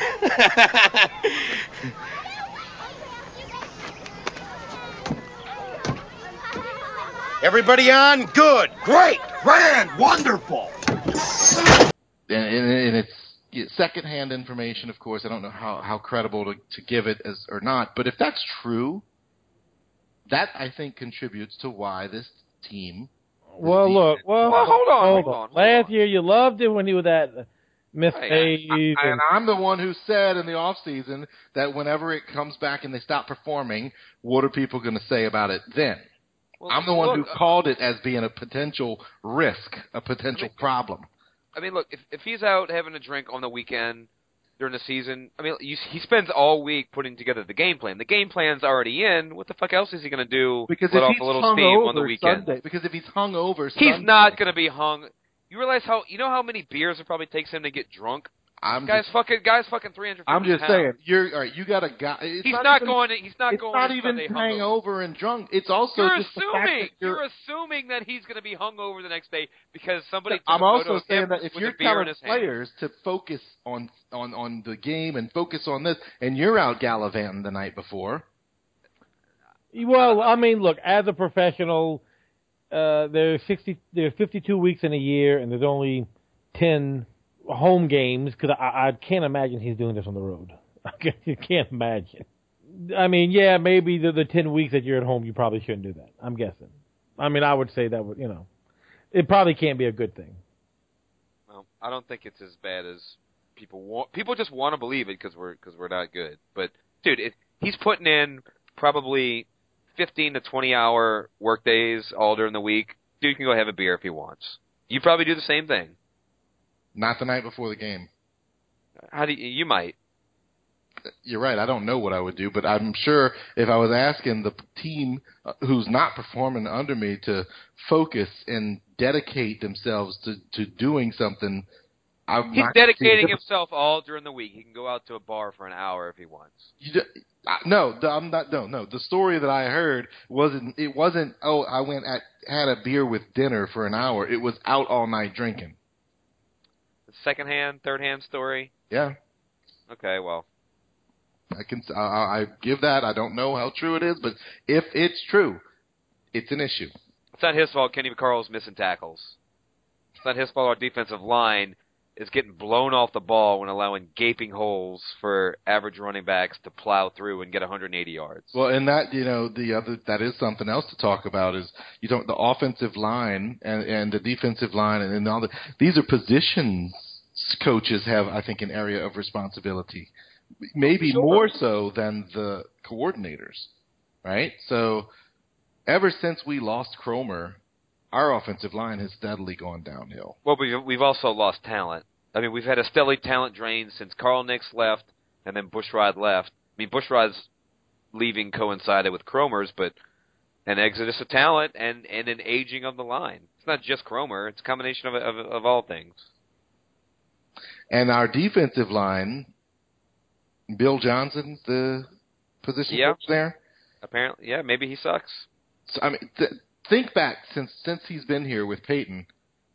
Everybody on? Good. Great. Grand, wonderful. And, and, and it's secondhand information, of course. I don't know how, how credible to, to give it as or not. But if that's true, that, I think, contributes to why this team... Well, look, well, well hold on, hold hold on. on. Hold Last on. year, you loved it when he was at Miss Hey, Hayes. And and, I'm the one who said in the off season that whenever it comes back and they stop performing, what are people going to say about it then? Well, I'm the one look, who called it as being a potential risk, a potential I mean, problem. I mean, look, if if he's out having a drink on the weekend during the season, I mean, you, he spends all week putting together the game plan. The game plan's already in. What the fuck else is he going to do? Because let if off he's a little hung steam over on the weekend. Sunday, because if he's hung over, He's Sunday, not going to be hung. You realize how you know how many beers it probably takes him to get drunk? I'm Guys just, fucking guys fucking three hundred fifty I'm just pounds. saying. You're all right. You got a guy. It's He's not, not even, going. To, he's not It's going. not to even Sunday hangover and drunk. It's also You're just the fact assuming. that you're. You're assuming that he's going to be hungover the next day because somebody. Took I'm a also photo of saying him that if with you're a beer in telling his hand. players to focus on, on, on the game and focus on this, and you're out gallivanting the night before. Well, I mean, look, as a professional, uh, there's sixty, there's fifty-two weeks in a year, and there's only ten home games because I, I can't imagine he's doing this on the road. I can't imagine. I mean, yeah, maybe the, the ten weeks that you're at home, you probably shouldn't do that. I'm guessing. I mean, I would say that would, you know, it probably can't be a good thing. Well, I don't think it's as bad as people want. People just want to believe it because we're because we're not good. But dude, it, he's putting in probably fifteen to twenty hour work days all during the week. Dude can go have a beer if he wants. You probably do the same thing. Not the night before the game. How do you, you might? You're right. I don't know what I would do, but I'm sure if I was asking the team who's not performing under me to focus and dedicate themselves to, to doing something, I'm He's not dedicating himself all during the week. He can go out to a bar for an hour if he wants. You, no, I'm not. No, no. The story that I heard wasn't. It wasn't. Oh, I went at had a beer with dinner for an hour. It was out all night drinking. The second hand, third hand story. Yeah. Okay, well, I can. I, I give that. I don't know how true it is, but if it's true, it's an issue. It's not his fault. Kenny McCarl's missing tackles. It's not his fault. Our defensive line is getting blown off the ball when allowing gaping holes for average running backs to plow through and get one hundred eighty yards. Well, and that, you know, the other, that is something else to talk about is, you don't, the offensive line and, and the defensive line and, and all the, these are positions coaches have, I think, an area of responsibility. Maybe sure. more so than the coordinators, right? So ever since we lost Cromer, our offensive line has steadily gone downhill. Well, we've, we've also lost talent. I mean, we've had a steady talent drain since Carl Nix left and then Bushrod left. I mean, Bushrod's leaving coincided with Cromer's, but an exodus of talent and, and an aging of the line. It's not just Cromer. It's a combination of, of, of all things. And our defensive line, Bill Johnson, the position yeah. coach there? Apparently, yeah, maybe he sucks. So, I mean, th- think back since since he's been here with Peyton.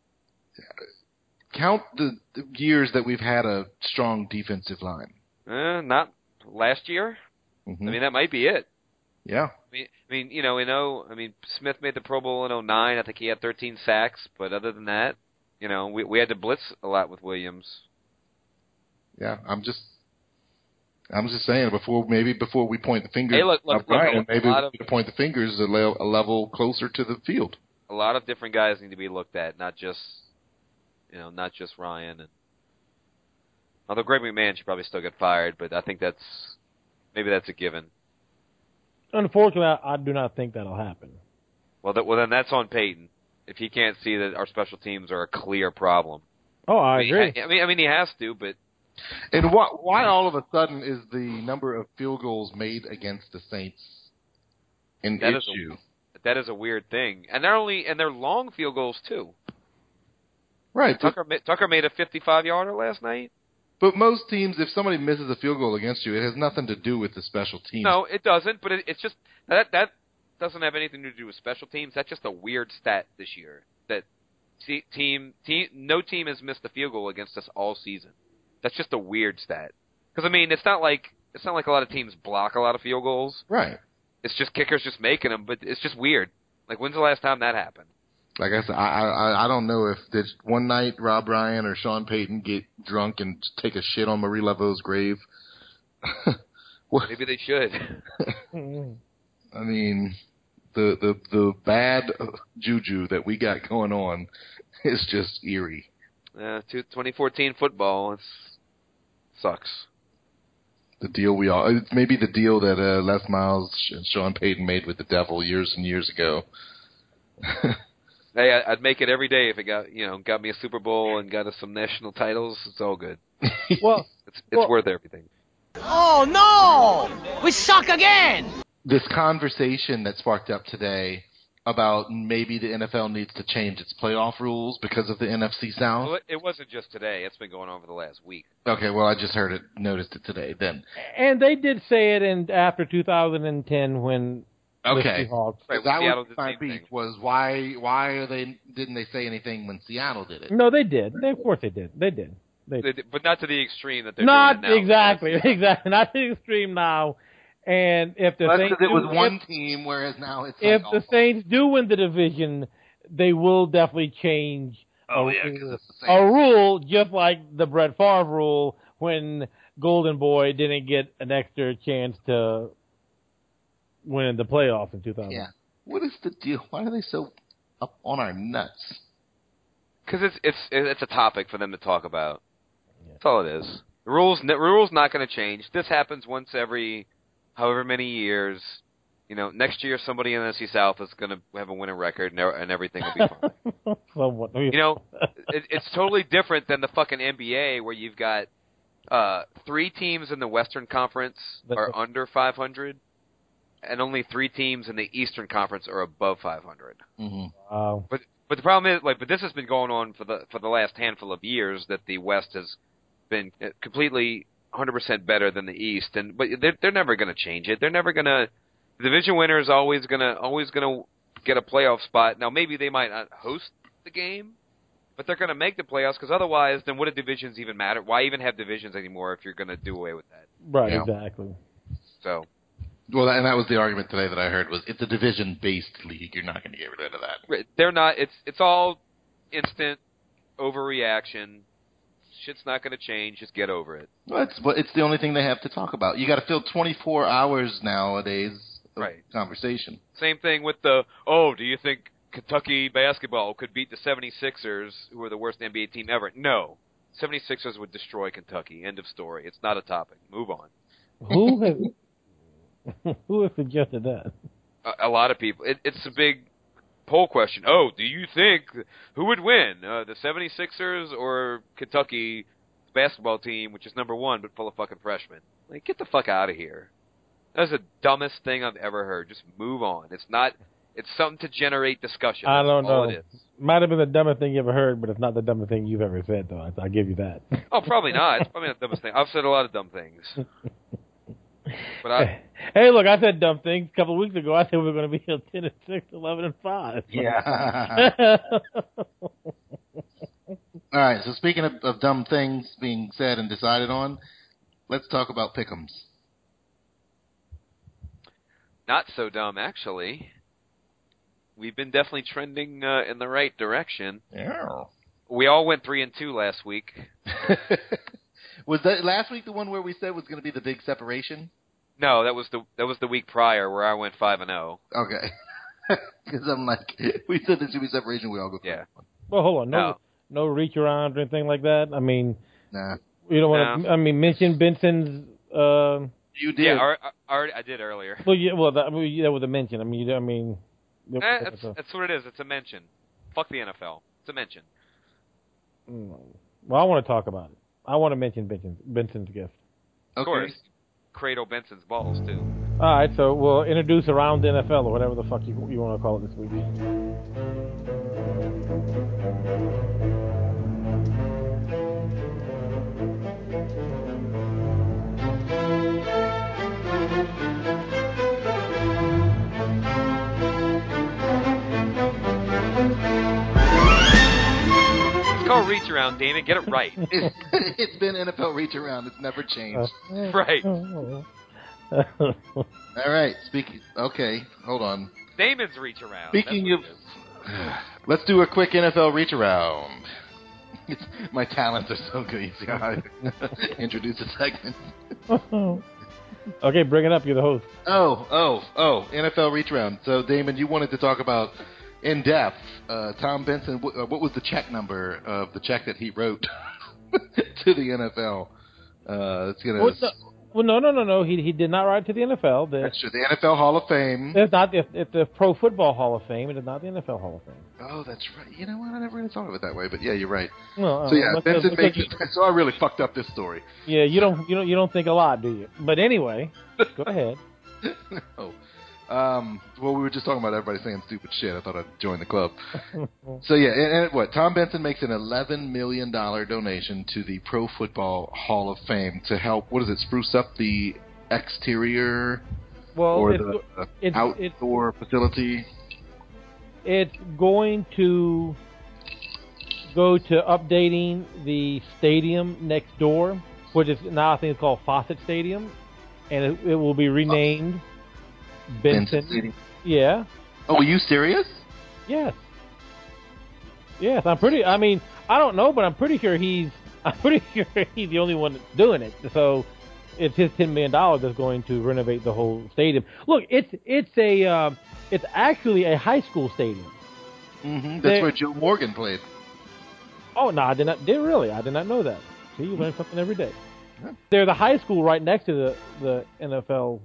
Count the, the years that we've had a strong defensive line. Uh, not last year. Mm-hmm. I mean, that might be it. Yeah. I mean, I mean, you know, in oh, I mean, Smith made the Pro Bowl in oh nine. I think he had thirteen sacks, but other than that, you know, we we had to blitz a lot with Williams. Yeah, I'm just, I'm just saying before maybe before we point the finger hey, look, look, at Brian, look, maybe we we of, need to point the fingers a, le- a level closer to the field. A lot of different guys need to be looked at, not just, you know, not just Ryan. And although Greg McMahon should probably still get fired, but I think that's maybe that's a given. Unfortunately, I, I do not think that'll happen. Well, that, well, then that's on Peyton if he can't see that our special teams are a clear problem. Oh, I, I mean, agree. I, I mean, I mean, he has to, but. And why, why all of a sudden is the number of field goals made against the Saints an that issue? Is a, that is a weird thing, and they're only and they're long field goals too. Right. Tucker but, Tucker made a fifty-five yarder last night. But most teams, if somebody misses a field goal against you, it has nothing to do with the special teams. No, it doesn't. But it, it's just that that doesn't have anything to do with special teams. That's just a weird stat this year. That team team no team has missed a field goal against us all season. That's just a weird stat. Because I mean, it's not like it's not like a lot of teams block a lot of field goals. Right. It's just kickers just making them, but it's just weird. Like, when's the last time that happened? Like I said, I I, I don't know if did one night Rob Ryan or Sean Payton get drunk and take a shit on Marie Laveau's grave. Maybe they should. I mean, the the the bad juju that we got going on is just eerie. Uh, twenty fourteen football, it's sucks. The deal we all, it's maybe the deal that uh, Les Miles and Sean Payton made with the devil years and years ago. Hey, I'd make it every day if it got, you know, got me a Super Bowl and got us some national titles. It's all good. Well, it's it's well, worth everything. Oh no, we suck again. This conversation that sparked up today about maybe the N F L needs to change its playoff rules because of the N F C South. Well, it wasn't just today. It's been going on for the last week. Okay, well, I just heard it, noticed it today. Then, and they did say it in after two thousand ten when okay, the Seahawks. Right, that Seattle was did my the same beef. thing. Was why why are they didn't they say anything when Seattle did it? No, they did. They, of course, they did. They did. They They did. did, but not to the extreme that they're Not doing it now. exactly, exactly. Not to the extreme now. And if the That's Saints because it was do- one if, team, whereas now it's if like the all- Saints do win the division, they will definitely change Oh, a, yeah, 'cause it's the a Saints. rule, just like the Brett Favre rule when Golden Boy didn't get an extra chance to win the playoffs in two thousand. Yeah. What is the deal? Why are they so up on our nuts? Because it's it's it's a topic for them to talk about. That's all it is. The rules the rules not going to change. This happens once every however many years. You know, next year somebody in the N F C South is going to have a winning record, and, and everything will be fine. Somewhat. You know, it, it's totally different than the fucking N B A where you've got uh, three teams in the Western Conference are under five hundred, and only three teams in the Eastern Conference are above five hundred. Mm-hmm. Wow. But but the problem is, like, but this has been going on for the for the last handful of years that the West has been completely one hundred percent better than the East, and but they're they're never going to change it. They're never going to. The division winner is always gonna always gonna get a playoff spot. Now maybe they might not host the game, but they're gonna make the playoffs because otherwise, then what do divisions even matter? Why even have divisions anymore if you're gonna do away with that? Right, Yeah. exactly. So, Well, and that was the argument today that I heard was it's a division-based league. You're not going to get rid of that. they're not. It's it's all instant overreaction. Shit's not gonna change. Just get over it. Well, it's but it's the only thing they have to talk about. You got to fill twenty-four hours nowadays of Right. conversation. Same thing with the, oh, do you think Kentucky basketball could beat the seventy-sixers, who are the worst N B A team ever? No. seventy-sixers would destroy Kentucky. End of story. It's not a topic. Move on. Who has who has suggested that? A, a lot of people. It, it's a big poll question. Oh, do you think, who would win, uh, the seventy-sixers or Kentucky basketball team, which is number one, but full of fucking freshmen? Like, get the fuck out of here. That's the dumbest thing I've ever heard. Just move on. It's not. It's something to generate discussion. I That's don't all know. It is. Might have been the dumbest thing you ever heard, but it's not the dumbest thing you've ever said, though. I- I'll give you that. Oh, probably not. It's probably not the dumbest thing. I've said a lot of dumb things. But I, Hey, look, I said dumb things a couple of weeks ago. I said we were going to be ten and six, eleven and five. Yeah. All right. So speaking of, of dumb things being said and decided on, let's talk about pick'ems. not so dumb, actually. We've been definitely trending uh, in the right direction. Yeah. We all went three and two last week. Was that last week the one where we said was going to be the big separation? No, that was the that was the week prior where I went five and zero. Okay. Because I'm like, we said there should be separation. We all go through. Yeah. Well, hold on. No, No. no reach around or anything like that. I mean, Nah. you don't want to. No. I mean, mention Benson's. Uh, You did. Yeah, I, I, already, I did earlier. well, yeah, well, that, I mean, that was a mention. I mean, you, I mean. Eh, that's, that's what it is. It's a mention. Fuck the N F L. It's a mention. Well, I want to talk about it. I want to mention Benson's, Benson's gift. Of Okay. course. Cradle Benson's balls, too. All right, so we'll introduce around the N F L or whatever the fuck you you want to call it this week. It's called Reach Around, Damon. Get it right. It's, it's been N F L reach around. It's never changed. Right. All right. Speaking. Okay. Hold on. Damon's Reach Around. Speaking That's of, what it is. let's do a quick N F L reach around. It's, my talents are so good. You see how I introduce a segment. Okay, bring it up. You're the host. Oh, oh, oh! N F L reach around. So, Damon, you wanted to talk about in depth. Uh, Tom Benson. What, uh, what was the check number of the check that he wrote to the N F L? Uh, it's gonna. Well, no, well, no, no, no, no. He he did not write to the N F L. The, That's true. The N F L Hall of Fame. it's not. It's, it's the Pro Football Hall of Fame. It is not the N F L Hall of Fame. Oh, that's right. You know what? I never really thought of it that way, but yeah, you're right. Well, So uh, yeah, because- Benson because makes it. So I really fucked up this story. you- Yeah, you don't you don't you don't think a lot, do you? But anyway, go ahead. no. Um, well, we were just talking about everybody saying stupid shit. I thought I'd join the club. So yeah, and, and what? Tom Benson makes an eleven million dollar donation to the Pro Football Hall of Fame to help. What is it? Spruce up the exterior Well, or it's, the uh, it's, it's outdoor facility. it's going to go to updating the stadium next door, which is now I think it's called Fawcett Stadium, and it, it will be renamed Benson. Benson Stadium. Yeah. Oh, are you serious? Yes. Yes, I'm pretty. I mean, I don't know, but I'm pretty sure he's. I'm pretty sure he's the only one that's doing it. So it's his ten million dollars that's going to renovate the whole stadium. Look, it's it's a uh, it's actually a high school stadium. Mm-hmm. That's They- where Joe Morgan played. Oh no, I did not. Did really? I did not know that. See, you learn something every day. Yeah. They're the high school right next to the the N F L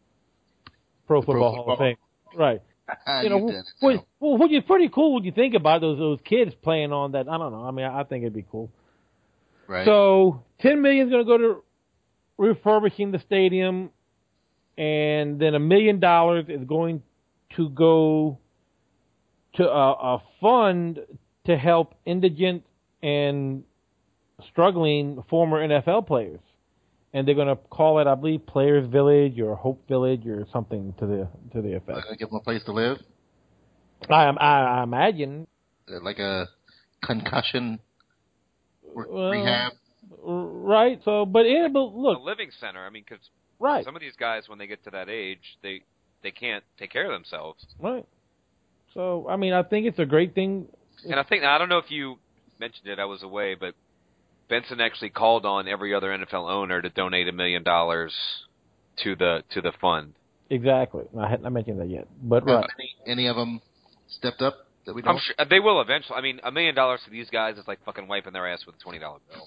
Pro The Pro Football Hall of Football. Fame. Right. You know, did it which, now. well, which is pretty cool when you think about those those kids playing on that. I don't know. I mean, I, I think it'd be cool. Right. So ten million is going to go to refurbishing the stadium, and then a million dollars is going to go to a, a fund to help indigent and struggling former N F L players, and they're going to call it, I believe, Players Village or Hope Village or something to the to the Are effect. they gonna give them a place to live? I am I, I imagine. Uh, Like a concussion re- Well, rehab? Right. So, but yeah, but a look, living center. I mean, because right, some of these guys, when they get to that age, they they can't take care of themselves. right. So, I mean, I think it's a great thing. And I think I don't know if you mentioned it. I was away, but Benson actually called on every other N F L owner to donate a million dollars to the to the fund. Exactly. I hadn't I mentioned that yet, but Have right. any, any of them stepped up that we know? I'm sure they will eventually. I mean, a million dollars to these guys is like fucking wiping their ass with a twenty dollar bill.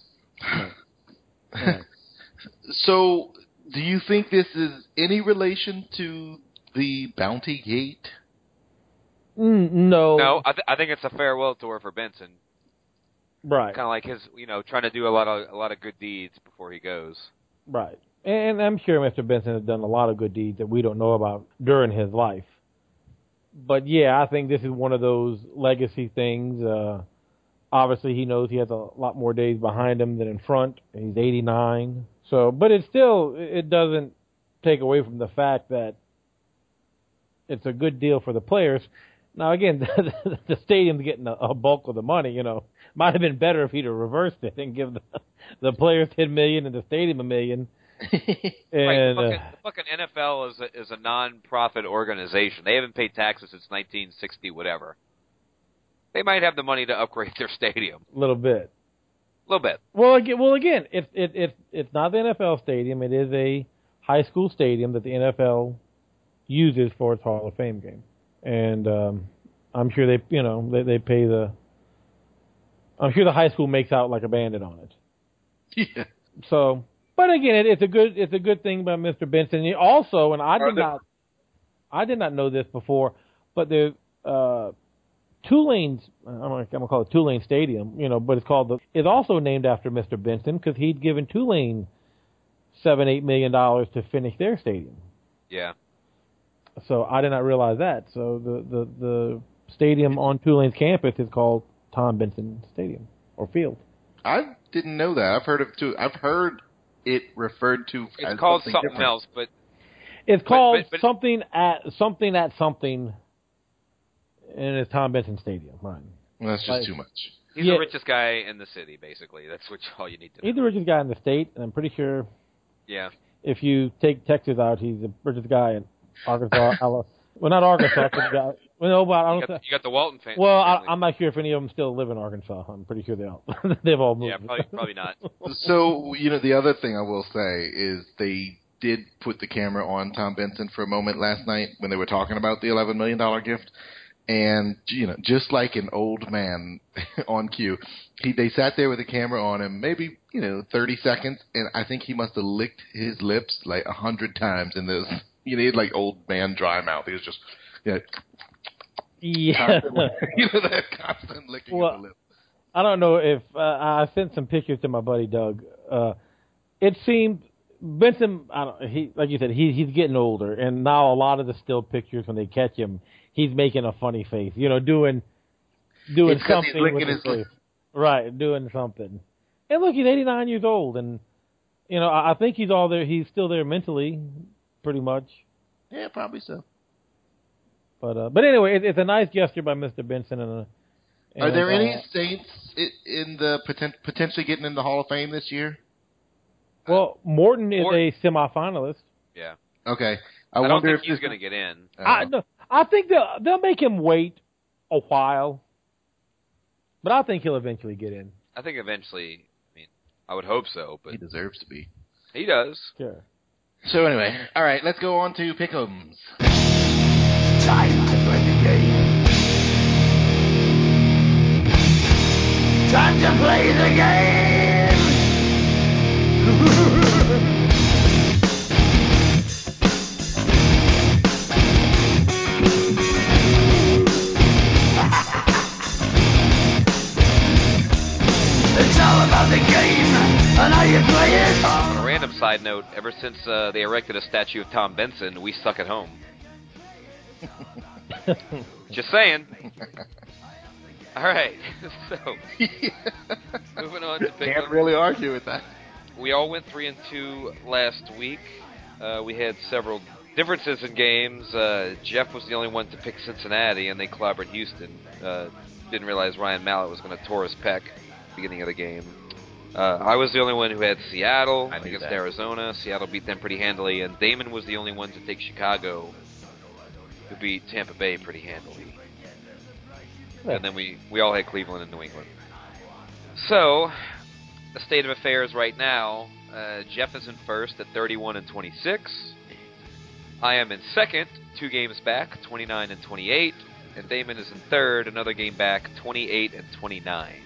Right. So, do you think this is any relation to the Bounty Gate? Mm, no. No, I, th- I think it's a farewell tour for Benson. Right. Kind of like his, you know, trying to do a lot of a lot of good deeds before he goes. Right. And I'm sure Mister Benson has done a lot of good deeds that we don't know about during his life. But yeah, I think this is one of those legacy things. Uh, obviously, he knows he has a lot more days behind him than in front. He's eighty-nine. So, but it still, it doesn't take away from the fact that it's a good deal for the players. Now, again, the, the stadium's getting a, a bulk of the money. You know, might have been better if he'd have reversed it and give the, the players ten million and the stadium a million. Right, the And fucking, uh, the fucking N F L is a, is a non-profit organization. They haven't paid taxes since nineteen sixty, whatever. They might have the money to upgrade their stadium a little bit. a little bit. Well, again, well, again, it's it, it, it's not the N F L stadium. It is a high school stadium that the N F L uses for its Hall of Fame game, and um, I'm sure they, you know, they, they pay the. I'm sure the high school makes out like a bandit on it. Yeah. So, but again, it, it's a good it's a good thing by Mister Benson. He also, and I Are did there- not, I did not know this before, but the uh, Tulane's, I'm gonna, I'm gonna call it Tulane Stadium, you know, but it's called the, is also named after Mister Benson because he'd given Tulane seven eight million dollars to finish their stadium. Yeah. So I did not realize that. So the the the stadium on Tulane's campus is called Tom Benson Stadium or Field. I didn't know that. I've heard of two. I've heard it referred to It's as called something, something different. else, but It's But- called but- but- something at something at something, and it's Tom Benson Stadium, right? Well, that's just Like- too much. he's Yeah. the richest guy in the city, basically. That's what all you need to know. He's the richest guy in the state, and I'm pretty sure Yeah. if you take Texas out, he's the richest guy in Arkansas. Ala- well, not Arkansas. 'cause you got, well, no, but I You don't. got, you got the Walton fan. Well, I, family. I'm not sure if any of them still live in Arkansas. I'm pretty sure they all they've all moved. Yeah, probably, probably not. So, you know, the other thing I will say is they did put the camera on Tom Benson for a moment last night when they were talking about the eleven million dollars gift. And, you know, just like an old man on cue, he they sat there with the camera on him, maybe, you know, thirty seconds, and I think he must have licked his lips like a hundred times in this. You know, he had like old man dry mouth. He was just, you know, Yeah. you know, that constant licking Well, of the lips. I don't know if uh, I sent some pictures to my buddy Doug. Uh, it seemed Benson, I don't, he like you said, he he's getting older, and now a lot of the still pictures when they catch him, he's making a funny face, you know, doing doing It's 'cause he's something licking with his his lip. face, right? Doing something. And look, he's eighty-nine years old, and you know, I, I think he's all there. He's still there mentally, pretty much. Yeah, probably so. But uh, but anyway, it, it's a nice gesture by Mister Benson. And, uh, Are and, there any uh, Saints i- in the poten- potentially getting in the Hall of Fame this year? Well, Morton is Morton- a semifinalist. Yeah. Okay. I, I, don't wonder think if he's this going to get in. Uh, I no, I think they'll they'll make him wait a while, but I think he'll eventually get in. I think eventually, I mean, I would hope so, but he deserves to be. he does. Sure. So anyway, all right, let's go on to Pick'ems. Time to play the game. Time to play the game. It's all about the game and how you play it. On a random side note, ever since uh, they erected a statue of Tom Benson, we suck at home. Just saying. All right, so moving on to pick Can't up. really argue with that. We all went three and two last week. Uh, we had several differences in games. Uh, Jeff was the only one to pick Cincinnati, and they clobbered Houston. Uh, didn't realize Ryan Mallett was going to tore his pec at the beginning of the game. Uh, I was the only one who had Seattle I knew against that. Arizona. Seattle beat them pretty handily, and Damon was the only one to take Chicago, who beat Tampa Bay pretty handily. And then we, we all had Cleveland and New England. So, the state of affairs right now, uh, Jeff is in first at thirty-one and twenty-six. I am in second, two games back, twenty-nine and twenty-eight. And Damon is in third, another game back, twenty-eight and twenty-nine.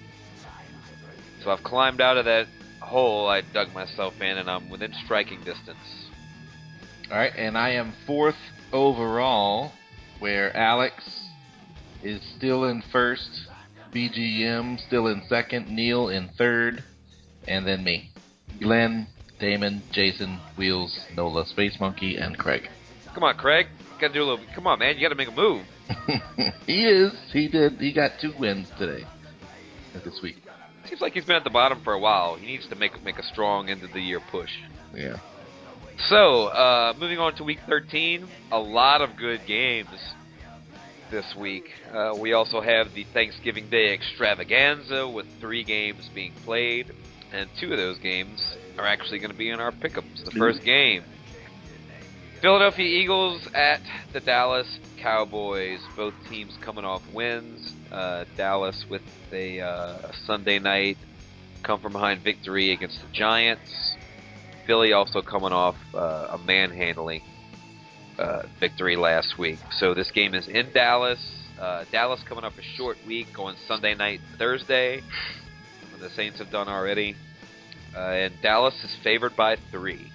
So I've climbed out of that hole I dug myself in, and I'm within striking distance. All right, and I am fourth overall, where Alex is still in first, B G M still in second, Neil in third, and then me. Glenn, Damon, Jason, Wheels, Nola, Space Monkey, and Craig. Come on, Craig. Gotta do a little. Come on, man. You gotta make a move. He is. He did. He got two wins today. This week. Seems like he's been at the bottom for a while. He needs to make make a strong end of the year push. Yeah. So, uh, moving on to week thirteen, a lot of good games this week. Uh, we also have the Thanksgiving Day extravaganza with three games being played, and two of those games are actually going to be in our pickups. The first game, Philadelphia Eagles at the Dallas Cowboys. Both teams coming off wins. Uh, Dallas with a uh, Sunday night come-from-behind victory against the Giants. Philly also coming off uh, a manhandling uh, victory last week. So this game is in Dallas. Uh, Dallas coming up a short week on Sunday night, Thursday, when the Saints have done already. Uh, and Dallas is favored by three.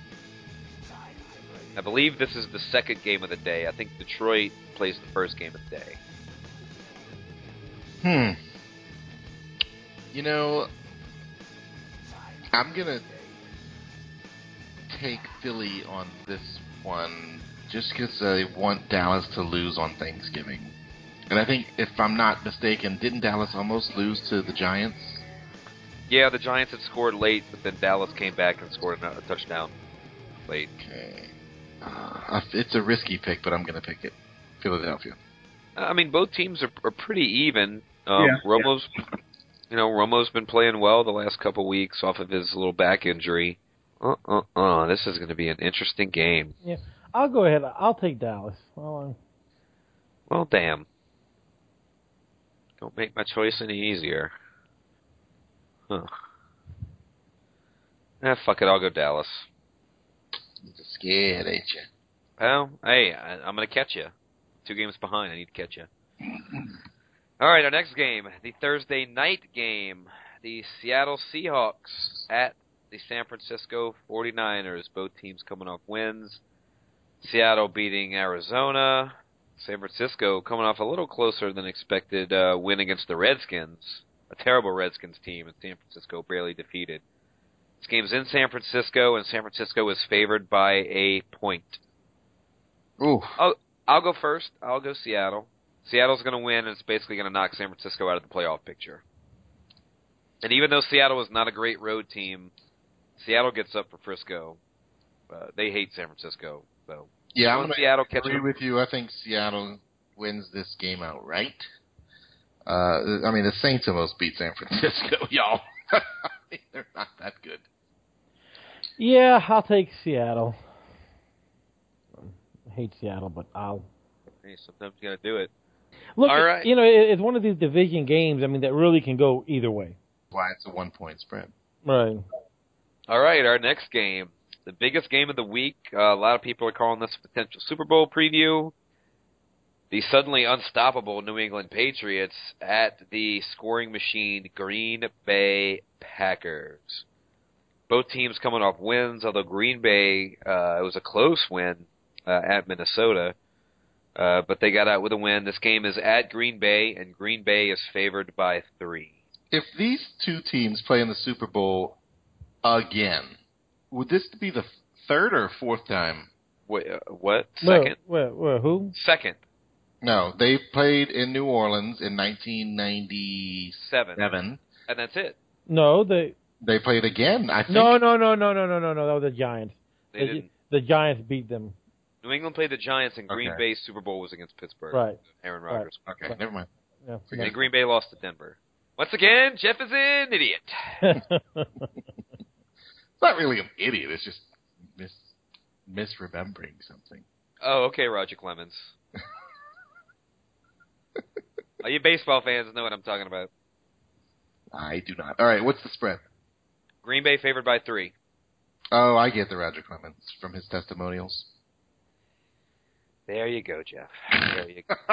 I believe this is the second game of the day. I think Detroit plays the first game of the day. Hmm. You know, I'm gonna take Philly on this one just because I want Dallas to lose on Thanksgiving. And I think, if I'm not mistaken, didn't Dallas almost lose to the Giants? Yeah, the Giants had scored late, but then Dallas came back and scored a, a touchdown late. Okay. Uh, it's a risky pick, but I'm going to pick it. Philadelphia. I mean, both teams are, are pretty even. Um, Yeah, Romo's, you know, Romo's been playing well the last couple weeks off of his little back injury. Uh, uh, uh. This is going to be an interesting game. Yeah, I'll go ahead. I'll take Dallas. Well, Well, damn. Don't make my choice any easier. Huh. Ah, fuck it. I'll go Dallas. You're scared, ain't you? Well, hey, I, I'm going to catch you. Two games behind. I need to catch you. All right, our next game, the Thursday night game, the Seattle Seahawks at the San Francisco forty-niners. Both teams coming off wins. Seattle beating Arizona. San Francisco coming off a little closer than expected uh, win against the Redskins. A terrible Redskins team, and San Francisco barely defeated. This game's in San Francisco, and San Francisco is favored by a point. Ooh. I'll, I'll go first. I'll go Seattle. Seattle's going to win, and it's basically going to knock San Francisco out of the playoff picture. And even though Seattle is not a great road team, Seattle gets up for Frisco. Uh, they hate San Francisco, so Yeah, I'm want going Seattle to catch agree them. with you. I think Seattle wins this game outright. Uh, I mean, the Saints almost beat San Francisco, y'all. I mean, they're not that good. yeah, I'll take Seattle. hate Seattle, but I'll. Hey, sometimes you got to do it. Look, All right. you know, it, it's one of these division games. I mean, that really can go either way. Why it's a one-point spread. Right. All right, our next game, the biggest game of the week. Uh, a lot of people are calling this a potential Super Bowl preview. The suddenly unstoppable New England Patriots at the scoring machine Green Bay Packers. Both teams coming off wins, although Green Bay, uh, it was a close win uh, at Minnesota, uh, but they got out with a win. This game is at Green Bay, and Green Bay is favored by three. If these two teams play in the Super Bowl again, would this be the third or fourth time? Wait, uh, what? Second? Where, where, where, who? Second. No, they played in New Orleans in nineteen ninety-seven. Seven. And that's it. No, they. They played again, I think. No, no, no, no, no, no, no, no. That was the Giants. They the, didn't. The Giants beat them. New England played the Giants, and Green Okay. Bay's Super Bowl was against Pittsburgh. Right. Aaron Rodgers. Okay, Right. never mind. Yeah. And Green Bay lost to Denver. Once again, Jeff is an idiot. It's not really an idiot. It's just mis misremembering something. Oh, okay, Roger Clemens. All you baseball fans know what I'm talking about. I do not. All right, what's the spread? Green Bay favored by three. Oh, I get the Roger Clemens from his testimonials. There you go, Jeff. There you go.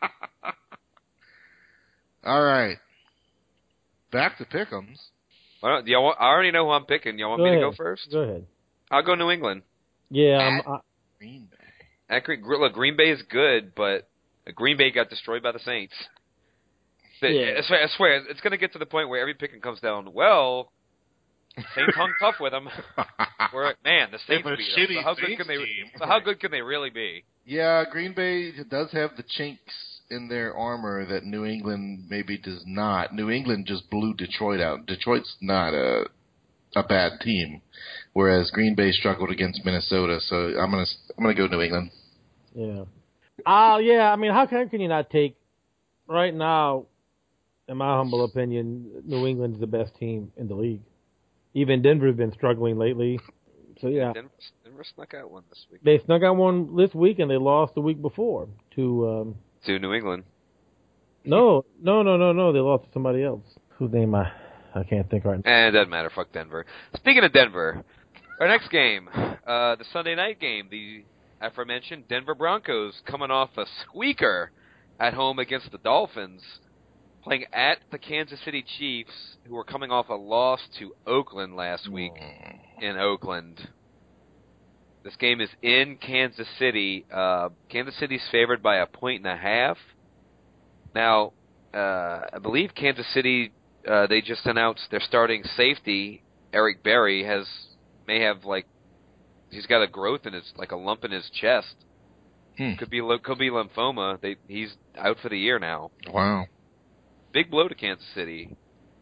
All right. Back to pick'ems. Why don't, do y'all want, I already know who I'm picking. Y'all want Go me ahead. to go first? Go ahead. I'll go New England. Yeah, I'm, I, Green Bay. At Green, look, Green Bay is good, but Green Bay got destroyed by the Saints. The- Yeah. I swear, I swear it's going to get to the point where every picking comes down, well, Saints hung tough with them. We're, man, the They Saints have a beat shitty them. So how good Saints can they? team. So how good can they really be? Yeah, Green Bay does have the chinks in their armor that New England maybe does not. New England just blew Detroit out. Detroit's not a a bad team, whereas Green Bay struggled against Minnesota. So I'm gonna I'm gonna go New England. yeah. Oh, yeah. I mean, how can, can you not take right now? In my humble opinion, New England's the best team in the league. Even Denver's been struggling lately. So yeah, Denver, Denver snuck out one this week. they snuck out one this week and they lost the week before to. Um, To New England. no, no, no, no, no. They lost to somebody else. Whose name I I can't think right now. Eh, it doesn't matter. Fuck Denver. Speaking of Denver, our next game, uh, the Sunday night game, the aforementioned Denver Broncos coming off a squeaker at home against the Dolphins, playing at the Kansas City Chiefs, who were coming off a loss to Oakland last week in Oakland. This game is in Kansas City. Uh, Kansas City's favored by a point and a half. Now, uh, I believe Kansas City, uh, they just announced their starting safety, Eric Berry, has may have like he's got a growth in his like a lump in his chest. Hmm. Could be could be lymphoma. They he's out for the year now. Wow. Big blow to Kansas City.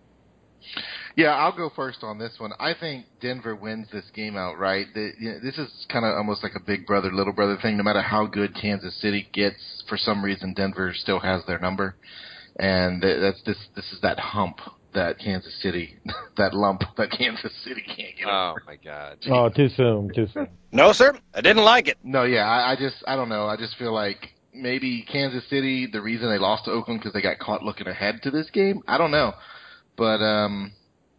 Yeah, I'll go first on this one. I think Denver wins this game outright. The, you know, this is kind of almost like a big brother, little brother thing. No matter how good Kansas City gets, for some reason Denver still has their number, and that's this. This is that hump that Kansas City, that lump that Kansas City can't get Oh over. my God. Oh, too soon, too soon. No, sir, I didn't like it. No, yeah, I, I just, I don't know. I just feel like maybe Kansas City, the reason they lost to Oakland because they got caught looking ahead to this game. I don't know, but um.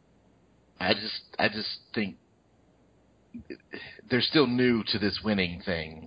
I just, I just think they're still new to this winning thing.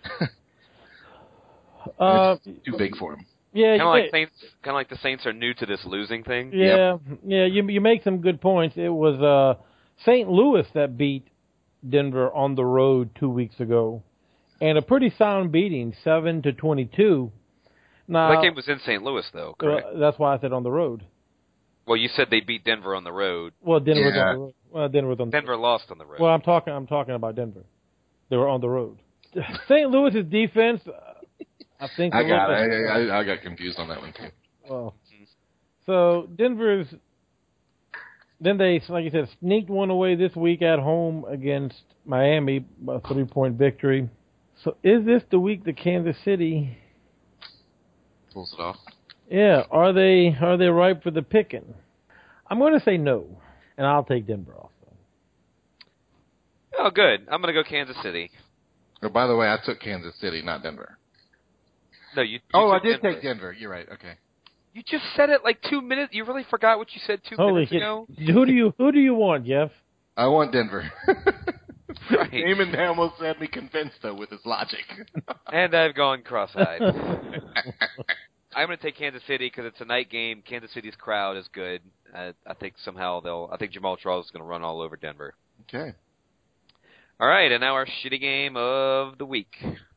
Uh, it's too big for them. yeah, Kind of you like make- Saints. Kind of like the Saints are new to this losing thing. yeah, yeah. You you make some good points. It was uh, Saint Louis that beat Denver on the road two weeks ago, and a pretty sound beating, seven to twenty-two. Now That game was in Saint Louis, though, correct? uh, that's why I said on the road. Well, you said they beat Denver on the road. Well, Denver was Yeah. on the road. Well, Denver was on the Denver lost on the road. Well, I'm talking. I'm talking about Denver. They were on the road. Saint Louis's defense, uh, I think. I a got, little I, bit- I, I got confused on that one too. Well, so Denver's. Then they, like you said, sneaked one away this week at home against Miami, a three-point victory. So is this the week that Kansas City? Pulls it off. Yeah, are they are they ripe for the picking? I'm going to say no, and I'll take Denver also. Oh, good. I'm going to go Kansas City. Oh, by the way, I took Kansas City, not Denver. No, you. you Oh, I took did Denver. take Denver. You're right. Okay. You just said it like two minutes. You really forgot what you said two Holy minutes shit! ago. Who do you who do you want, Jeff? I want Denver. Right. Eamon almost had me convinced, though, with his logic. And I've gone cross-eyed. I'm going to take Kansas City because it's a night game. Kansas City's crowd is good. I, I think somehow they'll. I think Jamal Charles is going to run all over Denver. Okay. All right, and now our shitty game of the week.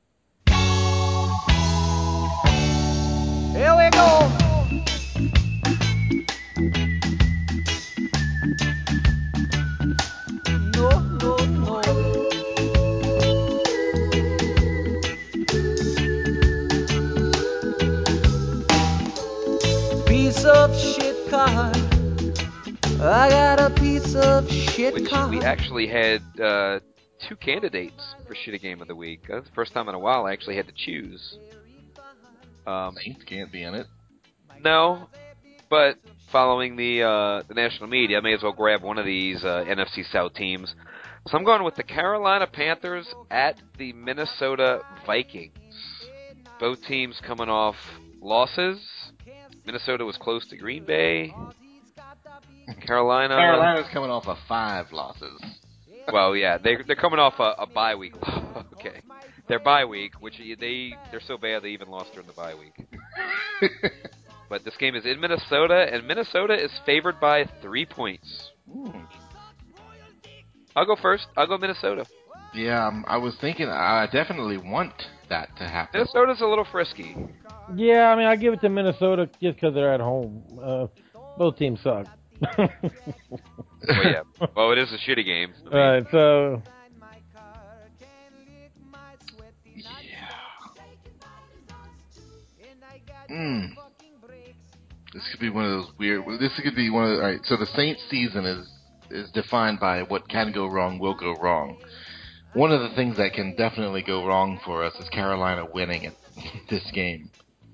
Here we go. No, no, no. Piece of shit car. I got a piece of shit Which car. we actually had uh, two candidates for shitty game of the week. That's the first time in a while I actually had to choose. Um, Saints can't be in it. no, but following the uh, the national media, I may as well grab one of these uh, N F C South teams. So I'm going with the Carolina Panthers at the Minnesota Vikings. Both teams coming off losses. Minnesota was close to Green Bay. Carolina. Carolina's coming off of five losses. Well, yeah, they they're coming off a, a bye week. Okay, their bye week, which they they're so bad they even lost during the bye week. But this game is in Minnesota, and Minnesota is favored by three points. Ooh. I'll go first. I'll go Minnesota. Yeah, um, I was thinking. I definitely want that to happen. Minnesota's a little frisky. Yeah, I mean, I give it to Minnesota just because they're at home. Uh, both teams suck. Well, yeah. Well, it is a shitty game. I mean, All right, so Mm. This could be one of those weird. This could be one of the. All right, so the Saints season is is defined by what can go wrong will go wrong. One of the things that can definitely go wrong for us is Carolina winning it, this game.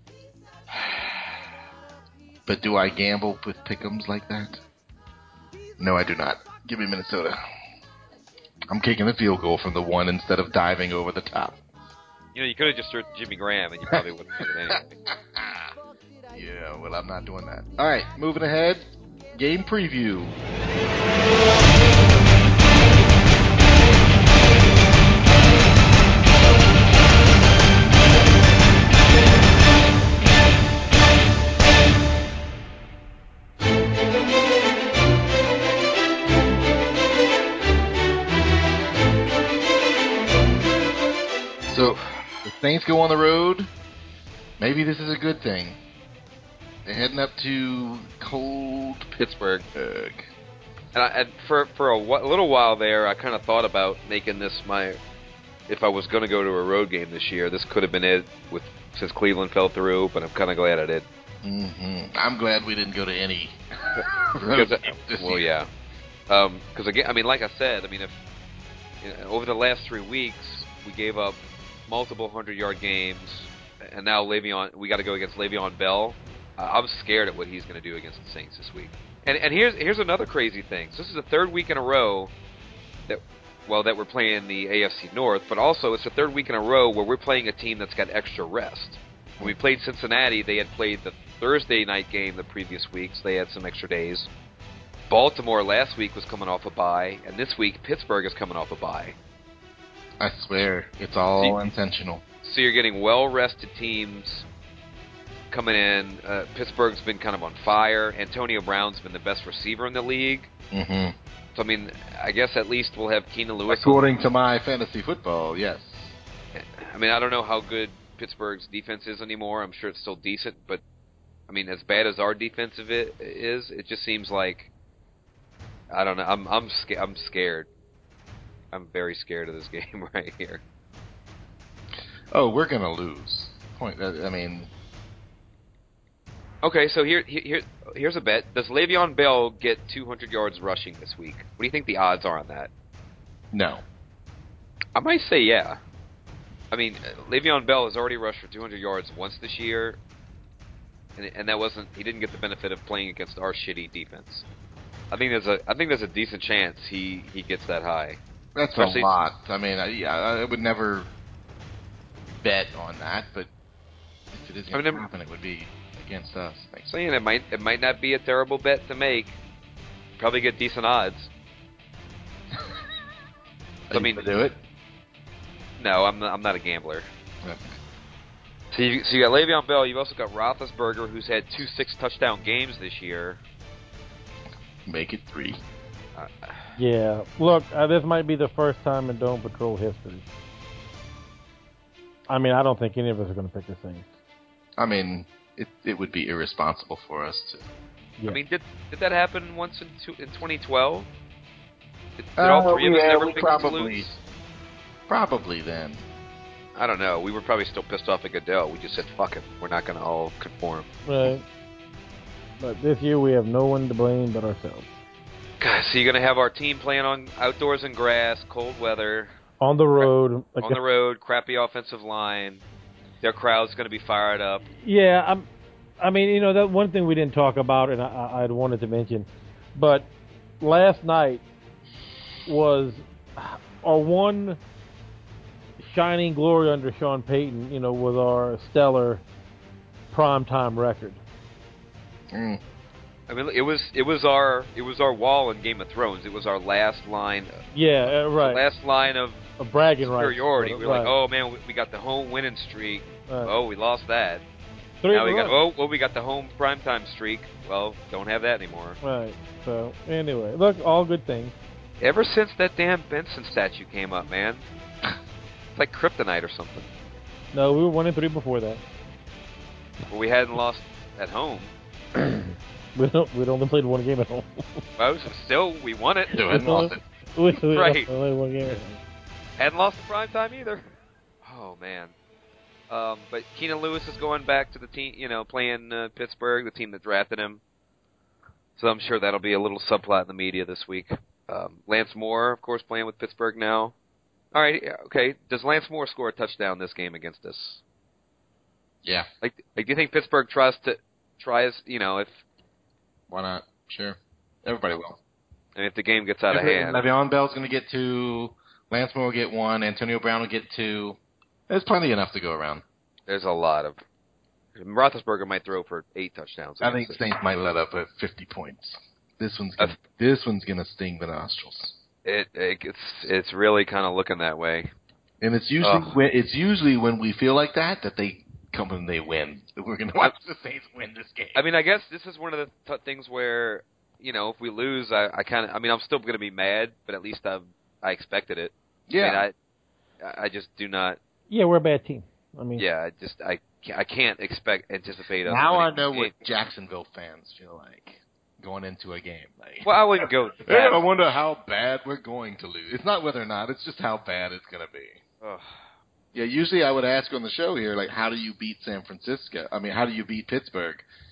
But do I gamble with pick'ems like that? No, I do not. Give me Minnesota. I'm kicking the field goal from the one instead of diving over the top. you know, you could have just started Jimmy Graham, and you probably wouldn't have it anyway. Yeah, well, I'm not doing that. All right, moving ahead. Game preview. So, the Saints go on the road. Maybe this is a good thing. They're heading up to cold Pittsburgh. Pittsburgh. And, I, and for for a, wh- a little while there, I kind of thought about making this my. If I was going to go to a road game this year, this could have been it. With since Cleveland fell through, but I'm kind of glad I did. Mm-hmm. I'm glad we didn't go to any road Because, game this well, year. yeah. Because again, I mean, like I said, I mean, if you know, over the last three weeks we gave up multiple hundred-yard games, and now Le'Veon, we got to go against Le'Veon Bell. Uh, I'm scared at what he's going to do against the Saints this week. And and here's here's another crazy thing. So this is the third week in a row that well that we're playing the A F C North, but also it's the third week in a row where we're playing a team that's got extra rest. When we played Cincinnati, they had played the Thursday night game the previous week, so they had some extra days. Baltimore last week was coming off a bye, and this week Pittsburgh is coming off a bye. I swear, it's all intentional. So you're getting well-rested teams coming in. Uh, Pittsburgh's been kind of on fire. Antonio Brown's been the best receiver in the league. Mm-hmm. So, I mean, I guess at least we'll have Keenan Lewis. According to my fantasy football, yes. I mean, I don't know how good Pittsburgh's defense is anymore. I'm sure it's still decent, but, I mean, as bad as our defensive it is, it just seems like, I don't know, I'm I'm, sca- I'm scared. I'm very scared of this game right here. Oh, we're going to lose. Point. I mean... Okay, so here, here, here's a bet. Does Le'Veon Bell get two hundred yards rushing this week? What do you think the odds are on that? No. I might say yeah. I mean, Le'Veon Bell has already rushed for two hundred yards once this year, and, and that wasn't. He didn't get the benefit of playing against our shitty defense. I think there's a. I think there's a decent chance he, he gets that high. That's Especially, a lot. I mean, I, yeah, I would never bet on that, but if it is going I to mean, happen, it would be against us. Thanks. saying it might it might not be a terrible bet to make. Probably get decent odds. I I mean, mean, do it. No, I'm not, I'm not a gambler. Okay. So you, so you got Le'Veon Bell. You've also got Roethlisberger, who's had two six touchdown games this year. Make it three. Uh, Yeah. Look, uh, this might be the first time in Dome Patrol history. I mean, I don't think any of us are going to pick the Saints. I mean, it it would be irresponsible for us to. Yeah. I mean, did did that happen once in two, in twenty twelve? Did, did Uh, all three of us yeah, ever we pick them to probably- lose? Probably then. I don't know. We were probably still pissed off at Goodell. We just said, fuck it. We're not going to all conform. Right. But this year we have no one to blame but ourselves. God, so you're going to have our team playing on outdoors in grass, cold weather, On the road. on the road, crappy offensive line. Their crowd's going to be fired up. Yeah, I'm, I mean, you know, that one thing we didn't talk about, and I, I'd wanted to mention, but last night was our one shining glory under Sean Payton, you know, was our stellar primetime record. Mm. I mean, it was it was our it was our wall in Game of Thrones. It was our last line. Yeah, uh, right. The last line of A bragging rights. superiority. We were Right. like, oh man, we, we got the home winning streak. Right. Oh, we lost that. Three now we in a got row. oh well, we got the home primetime streak. Well, don't have that anymore. Right. So anyway, look, all good things. Ever since that damn Benson statue came up, man, it's like kryptonite or something. No, we were one and three before that. But we hadn't lost at home. We don't. We'd only played one game at home. Well, still, we won it. So I lost it. we, we Right. only one game at home. Hadn't lost the primetime either. Oh man. Um, but Keenan Lewis is going back to the team, you know, playing uh, Pittsburgh, the team that drafted him. So I'm sure that'll be a little subplot in the media this week. Um, Lance Moore, of course, playing with Pittsburgh now. All right, yeah, okay. Does Lance Moore score a touchdown this game against us? Yeah. Like, like do you think Pittsburgh tries to tries, you know, if Why not? Sure. Everybody will. and if the game gets out of hand? Le'Veon Bell's going to get two. Lance Moore will get one. Antonio Brown will get two. There's plenty enough to go around. There's a lot of. Roethlisberger might throw for eight touchdowns. I think against us. Saints might let up at fifty points. This one's gonna, this one's going to sting the nostrils. It, it it's it's really kind of looking that way. And it's usually Ugh. when it's usually when we feel like that that they come and they win. We're going to watch the Saints win this game. I mean, I guess this is one of the t- things where, you know, if we lose, I, I kind of, I mean, I'm still going to be mad, but at least I I expected it. Yeah. I mean, I I just do not. Yeah, we're a bad team. I mean, Yeah, I just I I can't expect anticipate us. Now I winning know the what game. Jacksonville fans feel like going into a game. Like, Well, I wouldn't go. hey, that- I wonder how bad we're going to lose. It's not whether or not; it's just how bad it's going to be. Ugh. Yeah, usually I would ask on the show here, like, how do you beat San Francisco? I mean, how do you beat Pittsburgh?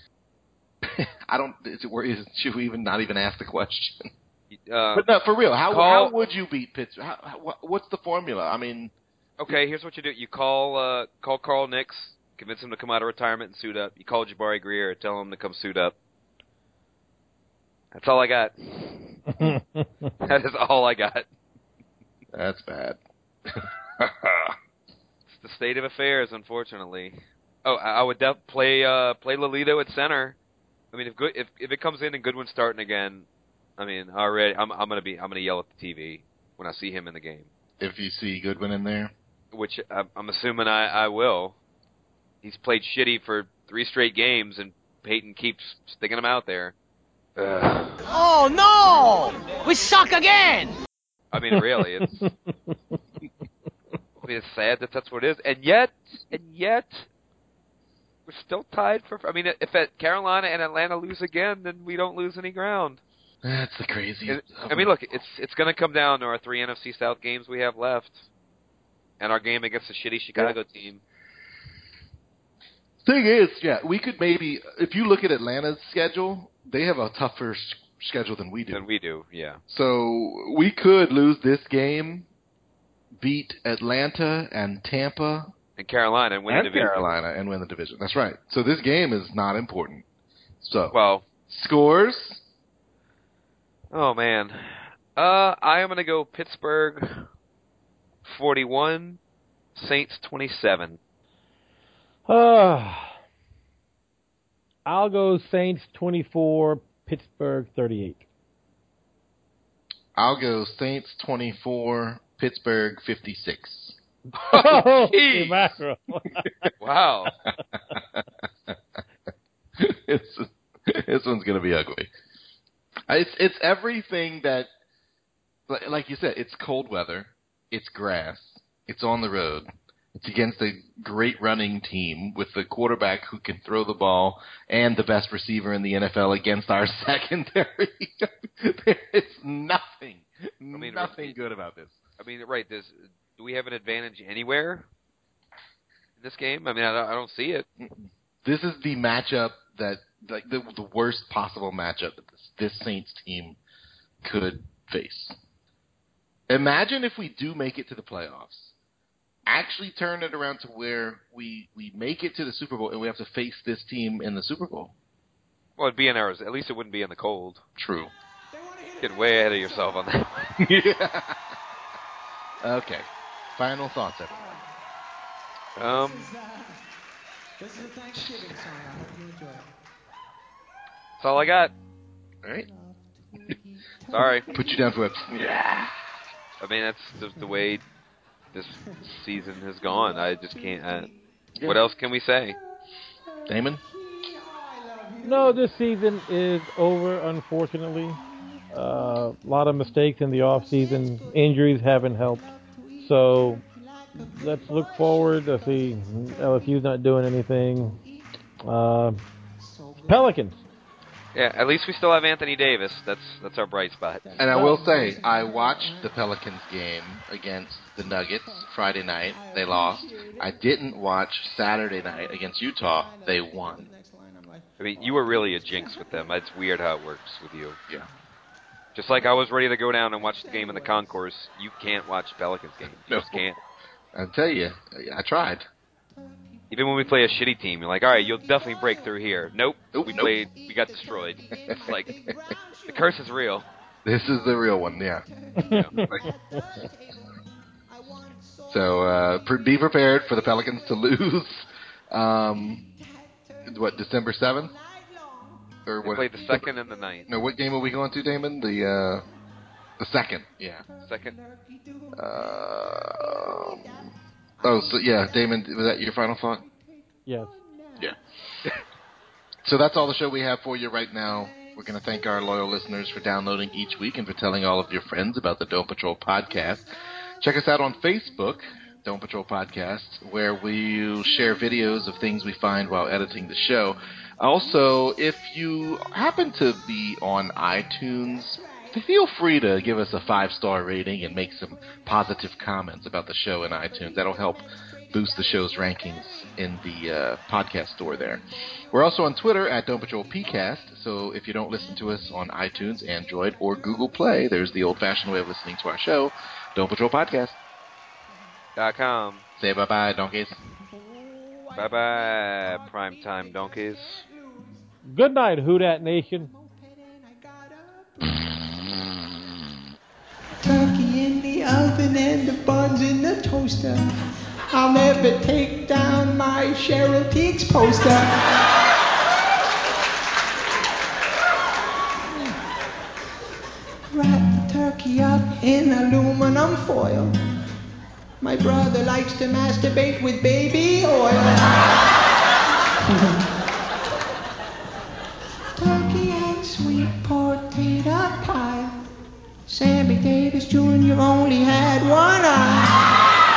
I don't. Is it, is, should we even not even ask the question? Uh, But no, for real, how call- how would you beat Pittsburgh? How, how, what's the formula? I mean, okay, here's what you do: you call uh, call Carl Nix, convince him to come out of retirement and suit up. You call Jabari Greer, tell him to come suit up. That's all I got. That is all I got. that's bad. It's the state of affairs, unfortunately. Oh, I I would def- play uh, play Lolito at center. I mean, if good if if it comes in and Goodwin's starting again, I mean, already I'm I'm gonna be I'm gonna yell at the T V when I see him in the game, If you see Goodwin in there, which I'm, I'm assuming I, I will. He's played shitty for three straight games, and Peyton keeps sticking him out there. Ugh. Oh no! We suck again! I mean, really, it's I mean, it's sad that that's what it is, and yet, and yet, we're still tied for. I mean, if at Carolina and Atlanta lose again, then we don't lose any ground. that's the crazy. It, I mean, look, it's it's going to come down to our three N F C South games we have left, and our game against the shitty Chicago team. Thing is, yeah, we could maybe, if you look at Atlanta's schedule, they have a tougher s- schedule than we do. Than we do, yeah. So we could lose this game, beat Atlanta and Tampa And Carolina and win and the division. Carolina and win the division. That's right. So this game is not important. So Well, scores. oh man, uh, I am going to go Pittsburgh forty-one, Saints twenty-seven. Uh, I'll go Saints twenty-four, Pittsburgh thirty-eight. I'll go Saints twenty-four, Pittsburgh fifty-six. Oh, Holy mackerel. Wow. this, this one's going to be ugly. It's it's everything that, like you said, it's cold weather, it's grass, it's on the road, it's against a great running team with the quarterback who can throw the ball and the best receiver in the N F L against our secondary. There's nothing, I mean, nothing good about this. I mean, right, does, do we have an advantage anywhere in this game? I mean, I don't, I don't see it. This is the matchup that, like, the, the worst possible matchup that this, this Saints team could face. Imagine if we do make it to the playoffs, actually turn it around to where we we make it to the Super Bowl and we have to face this team in the Super Bowl. Well, it'd be in Arizona. At least it wouldn't be in the cold. True. Get way ahead of yourself on that. Yeah. Okay. Final thoughts, everyone. Um, This is a Thanksgiving song. I hope you enjoy it. that's all I got. All right. Sorry. Put you down for a... Yeah. I mean, that's just the way this season has gone. I just can't. Uh, Yeah. What else can we say? Damon? No, this season is over, unfortunately. A uh, lot of mistakes in the off season. Injuries haven't helped. So let's look forward to see L S U's not doing anything. Uh, Pelicans. Yeah, at least we still have Anthony Davis. That's that's our bright spot. And I will say, I watched the Pelicans game against the Nuggets Friday night. They lost. I didn't watch Saturday night against Utah. They won. I mean, you were really a jinx with them. It's weird how it works with you. Yeah. Just like I was ready to go down and watch the game in the concourse, you can't watch Pelicans game. You No. just can't. I tell you, I tried. Even when we play a shitty team, you're like, all right, you'll definitely break through here. Nope. Nope, we nope. played, we got destroyed. It's like, the curse is real. This is the real one, yeah. So uh, pre- be prepared for the Pelicans to lose. Um, what, December seventh? Or They what? played the second and the ninth. No, what game are we going to, Damon? The uh, the second, yeah. Second. Uh, oh, so yeah, Damon, was that your final thought? Yes. Yeah. So that's all the show we have for you right now. We're going to thank our loyal listeners for downloading each week and for telling all of your friends about the Dome Patrol podcast. Check us out on Facebook, Dome Patrol Podcast, where we share videos of things we find while editing the show. Also, if you happen to be on iTunes, feel free to give us a five-star rating and make some positive comments about the show in iTunes. That'll help boost the show's rankings in the uh, podcast store there. We're also on Twitter at Dome Patrol PCast, so if you don't listen to us on iTunes, Android, or Google Play, there's the old-fashioned way of listening to our show, Dome Patrol Podcast. Dot com. Say bye-bye, donkeys. Bye-bye, primetime donkeys. Good night, Houdat Nation. Turkey in the oven and the buns in the toaster. I'll never take down my Cheryl Teagues poster. Wrap the turkey up in aluminum foil. My brother likes to masturbate with baby oil. Turkey and sweet potato pie. Sammy Davis Junior only had one eye.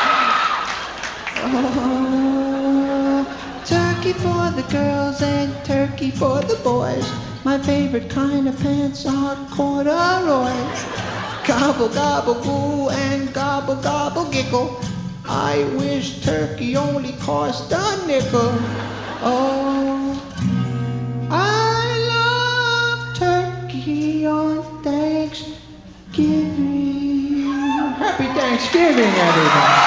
Oh, turkey for the girls and turkey for the boys. My favorite kind of pants are corduroys. Gobble, gobble, goo, and gobble, gobble, giggle. I wish turkey only cost a nickel. Oh, I love turkey on Thanksgiving. Happy Thanksgiving, everybody.